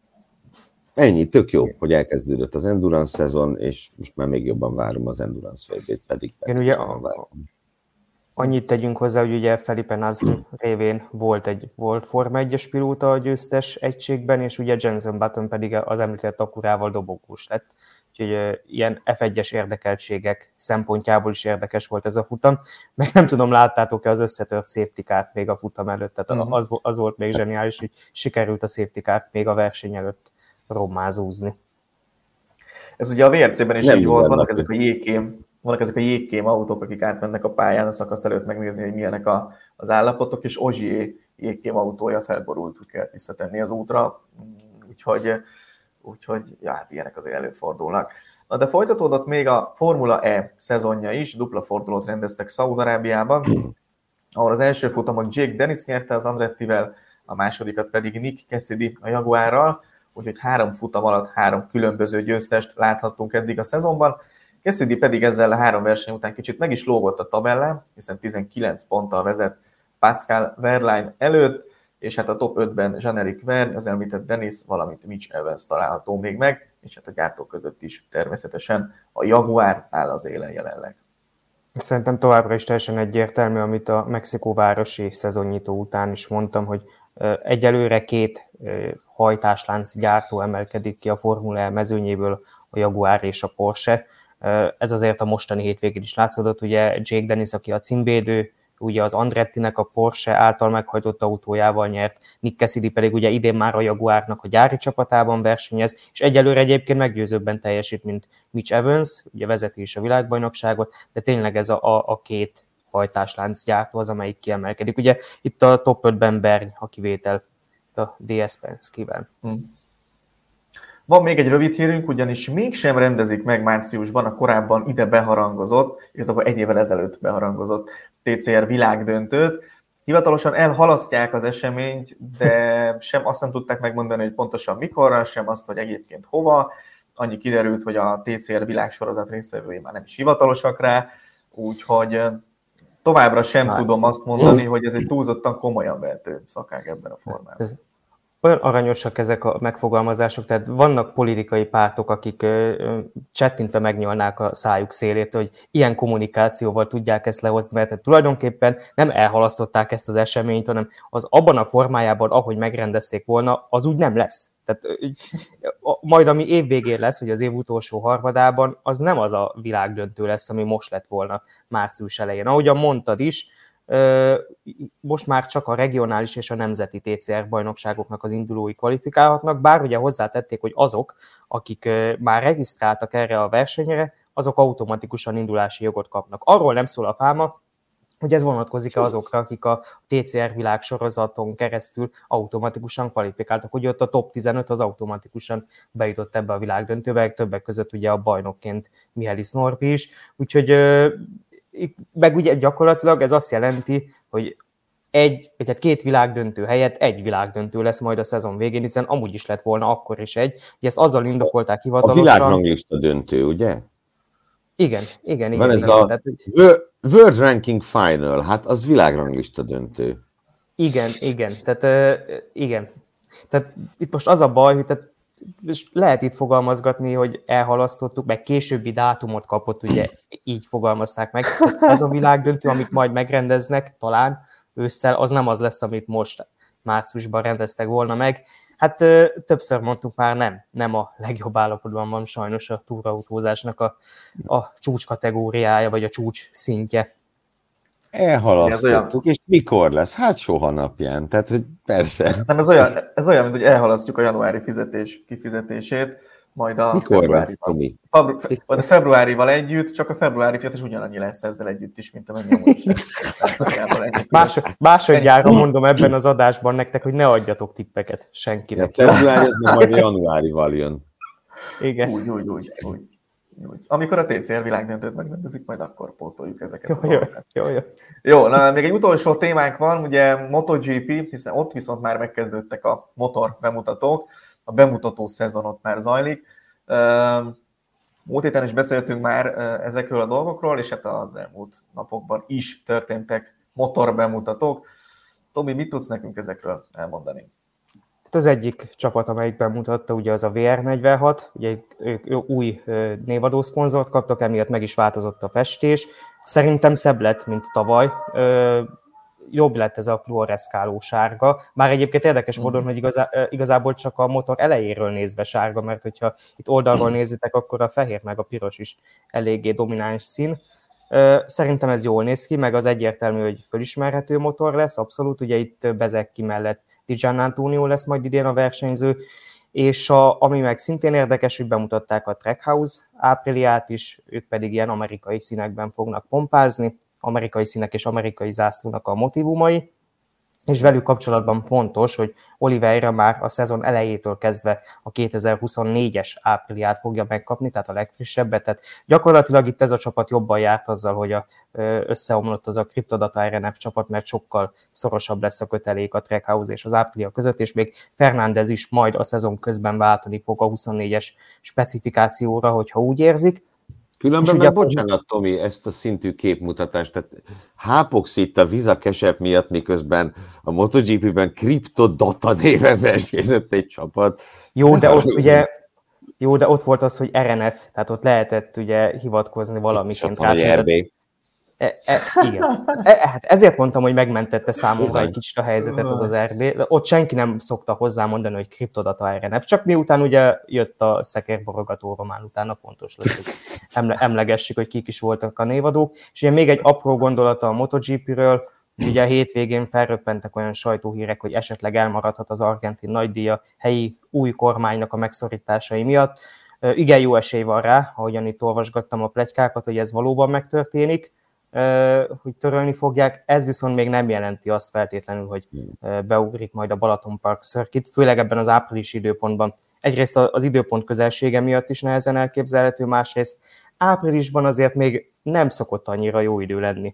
ennyi, tök jó, hogy elkezdődött az Endurance szezon, és most már még jobban várom az Endurance vé bét, pedig, pedig Én ugye a, annyit tegyünk hozzá, hogy ugye Felipe Nasr révén volt egy volt Forma egyes pilóta a győztes egységben, és ugye Jenson Button pedig az említett akkurával dobogós lett. Úgyhogy uh, ilyen ef egyes érdekeltségek szempontjából is érdekes volt ez a futam. Meg nem tudom, láttátok-e az összetört safety car-t még a futam előtt, tehát uh-huh. az, az volt még zseniális, hogy sikerült a safety car-t még a verseny előtt rommázúzni. Ez ugye a vé er cében is nem így volt, vannak ezek a jégkém, vannak ezek a jégkém autók, akik átmennek a pályán a szakasz előtt megnézni, hogy milyenek a, az állapotok, és Ogier jégkém autója felborult, úgy kellett visszatenni az útra, úgyhogy Úgyhogy ja, hát ilyenek azért előfordulnak. Na de folytatódott még a Formula E szezonja is, dupla fordulót rendeztek Szaúd-Arábiában, ahol az első futamot Jake Dennis nyerte az Andrettivel, a másodikat pedig Nick Cassidy a Jaguarral, úgyhogy három futam alatt három különböző győztest láthattunk eddig a szezonban. Cassidy pedig ezzel a három verseny után kicsit meg is lógott a tabellán, hiszen tizenkilenc ponttal vezet Pascal Wehrlein előtt, és hát a top ötben Jean-Éric Vergne, az említett Dennis, valamint Mitch Evans található még meg, és hát a gyártók között is természetesen a Jaguar áll az élen jelenleg. Szerintem továbbra is teljesen egyértelmű, amit a Mexikóvárosi szezonnyitó után is mondtam, hogy egyelőre két hajtáslánc gyártó emelkedik ki a Formula E mezőnyéből, a Jaguar és a Porsche. Ez azért a mostani hétvégén is látszódott, ugye Jake Dennis, aki a címvédő, ugye az Andrettinek a Porsche által meghajtott autójával nyert, Nick Cassidy pedig ugye idén már a Jaguarnak a gyári csapatában versenyez, és egyelőre egyébként meggyőzőbben teljesít, mint Mitch Evans, ugye vezeti is a világbajnokságot, de tényleg ez a, a, a két hajtáslánc gyártó az, amelyik kiemelkedik. Ugye itt a top ötben Vergne a kivétel, a dé es Penske-vel. Hmm. Van még egy rövid hírünk, ugyanis mégsem rendezik meg márciusban a korábban ide beharangozott, igazából egy évvel ezelőtt beharangozott té cé er világdöntőt. Hivatalosan elhalasztják az eseményt, de sem azt nem tudták megmondani, hogy pontosan mikorra, sem azt, hogy egyébként hova. Annyi kiderült, hogy a té cé er világsorozat résztvevői már nem is hivatalosak rá, úgyhogy továbbra sem hát. tudom azt mondani, hogy ez egy túlzottan komolyan vehető szakág ebben a formában. Olyan aranyosak ezek a megfogalmazások, tehát vannak politikai pártok, akik csettintve megnyolnák a szájuk szélét, hogy ilyen kommunikációval tudják ezt lehozni, mert tulajdonképpen nem elhalasztották ezt az eseményt, hanem az abban a formájában, ahogy megrendezték volna, az úgy nem lesz. Tehát majd ami évvégén lesz, hogy az év utolsó harmadában, az nem az a világdöntő lesz, ami most lett volna március elején. Ahogyan mondtad is, most már csak a regionális és a nemzeti té cé er bajnokságoknak az indulói kvalifikálhatnak, bár ugye hozzátették, hogy azok, akik már regisztráltak erre a versenyre, azok automatikusan indulási jogot kapnak. Arról nem szól a fáma, hogy ez vonatkozik-e azokra, akik a té cé er világsorozaton keresztül automatikusan kvalifikáltak, hogy ott a top tizenöt az automatikusan bejutott ebbe a világdöntőbe, többek között ugye a bajnokként Mihály Norbi is, úgyhogy meg ugye gyakorlatilag ez azt jelenti, hogy egy, tehát két világdöntő helyett egy világdöntő lesz majd a szezon végén, hiszen amúgy is lett volna akkor is egy. Ugye ezt azzal indokolták hivatalosan. A világranglista döntő, ugye? Igen, igen, Van igen. ez a tehát, World Ranking Final, hát az világranglista döntő. Igen, igen, tehát uh, igen. Tehát itt most az a baj, hogy tehát lehet itt fogalmazgatni, hogy elhalasztottuk, meg későbbi dátumot kapott, ugye így fogalmazták meg. Ez a világdöntő, amit majd megrendeznek, talán ősszel, az nem az lesz, amit most márciusban rendeztek volna meg. Hát többször mondtuk már, nem, nem a legjobb állapotban van sajnos a túrautózásnak a, a csúcs kategóriája, vagy a csúcs szintje. Elhalasztottuk, és mikor lesz? Hát soha napján, tehát hogy persze. Nem, ez olyan, ez olyan, mint hogy elhalasztjuk a januári fizetés kifizetését, majd a mikor februárival. Febru- majd a februárival együtt, csak a februári fizetés ugyanannyi lesz ezzel együtt is, mint amennyi a most. Másod, másodjára mondom ebben az adásban nektek, hogy ne adjatok tippeket senkinek. A februári az majd januárival jön. Igen. Úgy, úgy, úgy, úgy. Úgy. Amikor a té cé er világdöntőt megrendezik, majd akkor pótoljuk ezeket jó, a dolgokat. Jó, jó, jó. Jó, na, még egy utolsó témánk van, ugye MotoGP, hiszen ott viszont már megkezdődtek a motor bemutatók, a bemutató szezon ott már zajlik. Múlt héten is beszéltünk már ezekről a dolgokról, és hát az elmúlt napokban is történtek motor bemutatók. Tomi, mit tudsz nekünk ezekről elmondani? Az egyik csapat, amelyik bemutatta, ugye az a vé er negyvenhat, ugye ők új névadó szponzort kaptak, emiatt meg is változott a festés. Szerintem szebb lett, mint tavaly. Jobb lett ez a fluoreszkáló sárga. Már egyébként érdekes módon, hogy igazá, igazából csak a motor elejéről nézve sárga, mert hogyha itt oldalról nézitek, akkor a fehér meg a piros is eléggé domináns szín. Szerintem ez jól néz ki, meg az egyértelmű, hogy fölismerhető motor lesz, abszolút. Ugye itt Bezecchi mellett Di Giannantonio lesz majd idén a versenyző, és a, ami meg szintén érdekes, hogy bemutatták a Trackhouse Apriliát is, ők pedig ilyen amerikai színekben fognak pompázni, amerikai színek és amerikai zászlónak a motívumai, és velük kapcsolatban fontos, hogy Oliveira már a szezon elejétől kezdve a kétezer-huszonnégyes Apriliát fogja megkapni, tehát a legfrissebbet, tehát gyakorlatilag itt ez a csapat jobban járt azzal, hogy a, összeomlott az a Cryptodata er en ef csapat, mert sokkal szorosabb lesz a kötelék a Trackhouse és az Aprilia között, és még Fernández is majd a szezon közben váltani fog a huszonnégyes specifikációra, hogyha úgy érzik. Különben meg, bocsánat, Tomi, ezt a szintű képmutatást, tehát hápogsz itt a Visa Cash App miatt, miközben a MotoGP-ben Cryptodata néven versenyzett egy csapat. Jó, de ott ugye, jó, de ott volt az, hogy er en ef, tehát ott lehetett ugye hivatkozni valamiként. er bé. E, e, igen. E, hát ezért mondtam, hogy megmentette számomra egy kicsit a helyzetet az az er bé. De ott senki nem szokta hozzámondani, hogy Cryptodata er en ef, csak miután ugye jött a szekérborogató román, utána fontos lesz, hogy emle, emlegessük, hogy kik is voltak a névadók. És ugye még egy apró gondolata a MotoGP-ről, ugye a hétvégén felröppentek olyan sajtóhírek, hogy esetleg elmaradhat az argentin nagydíja helyi új kormánynak a megszorításai miatt. Igen, jó esély van rá, ahogyan itt olvasgattam a pletykákat, hogy ez valóban megtörténik, hogy törölni fogják, ez viszont még nem jelenti azt feltétlenül, hogy beugrik majd a Balaton Park Circuit, főleg ebben az áprilisi időpontban. Egyrészt az időpont közelsége miatt is nehezen elképzelhető, másrészt áprilisban azért még nem szokott annyira jó idő lenni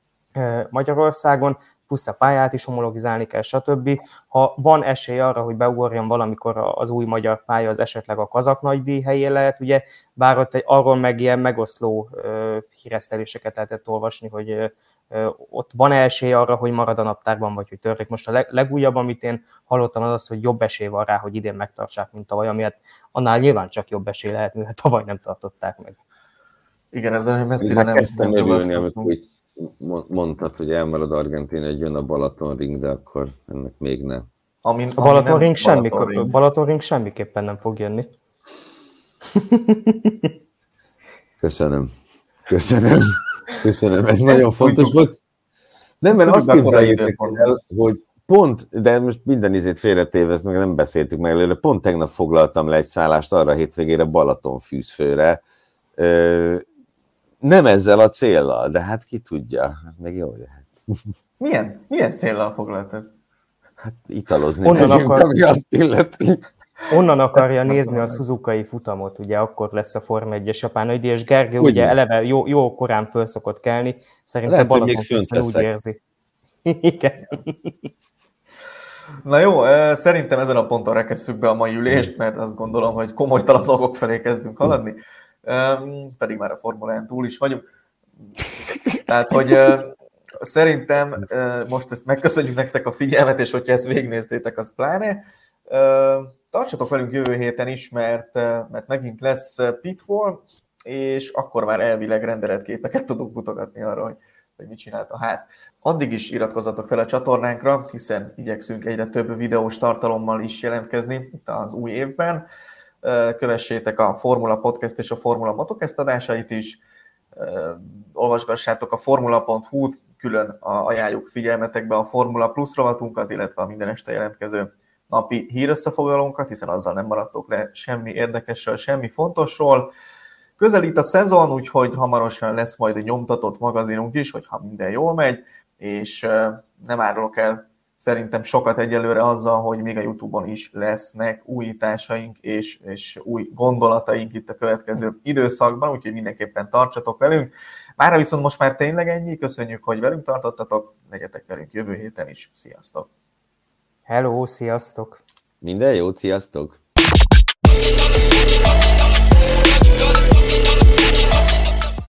Magyarországon, plusz a pályát is homologizálni kell, stb. Ha van esély arra, hogy beugorjon valamikor az új magyar pálya, az esetleg a kazak nagydíj helyén lehet, ugye, bár ott egy, arról meg ilyen megoszló uh, híreszteléseket lehetett olvasni, hogy uh, ott van esély arra, hogy marad a naptárban, vagy hogy törlik. Most a leg, legújabb, amit én hallottam, az az, hogy jobb esély van rá, hogy idén megtartsák, mint tavaly, amiatt annál nyilván csak jobb esély lehet, mivel tavaly nem tartották meg. Igen, ezzel messzire nem kezdtem örülni, amikor mondtad, hogy elmarad Argentína, egy jön a Balaton Ring, de akkor ennek még nem. Amin, a Balaton Ring, semmi, Balaton, Balaton Ring semmiképpen nem fog jönni. Köszönöm. Köszönöm. Köszönöm. Ez nagyon fontos volt. Nem, mert azt képzeljétek el, hogy pont, de most minden izét félretévez, meg nem beszéltük meg előre, pont tegnap foglaltam le egy szállást arra a hétvégére Balaton fűzfőre. Nem ezzel a céllal, de hát ki tudja, meg jól jöhet. Milyen, milyen céllal foglaltad? Hát italozni, onnan megyünk, akar... ami azt illeti. Onnan akarja ezt nézni a Suzuki futamot, ugye akkor lesz a Forma egyes japán nagydíj, és Gergő ugye eleve jó, jó korán föl szokott kelni, szerintem Balaton fűzfő úgy érzi. Igen. Na jó, szerintem ezen a ponton rekesszük be a mai ülést, mert azt gondolom, hogy komolytalan dolgok felé kezdünk haladni, pedig már a formulán túl is vagyunk. Tehát, hogy szerintem most ezt megköszönjük nektek a figyelmet, és hogyha ezt végignéztétek, az pláne. Tartsatok velünk jövő héten is, mert, mert megint lesz Pitfall, és akkor már elvileg renderelt képeket tudunk mutogatni arra, hogy, hogy mit csinált a ház. Addig is iratkozzatok fel a csatornánkra, hiszen igyekszünk egyre több videós tartalommal is jelentkezni itt az új évben. Kövessétek a Formula Podcast és a Formula Motocast adásait is, olvasgassátok a formula pont hu-t, külön ajánljuk figyelmetekbe a Formula Plus rovatunkat, illetve a minden este jelentkező napi hírösszefoglalónkat, hiszen azzal nem maradtok le semmi érdekesről, semmi fontosról. Közelít a szezon, úgyhogy hamarosan lesz majd egy nyomtatott magazinunk is, hogyha minden jól megy, és nem árulok el szerintem sokat egyelőre azzal, hogy még a YouTube-on is lesznek újításaink és, és új gondolataink itt a következő időszakban, úgyhogy mindenképpen tartsatok velünk. Mára viszont most már tényleg ennyi, köszönjük, hogy velünk tartottatok, legyetek velünk jövő héten is. Sziasztok! Hello, sziasztok! Minden jót, sziasztok!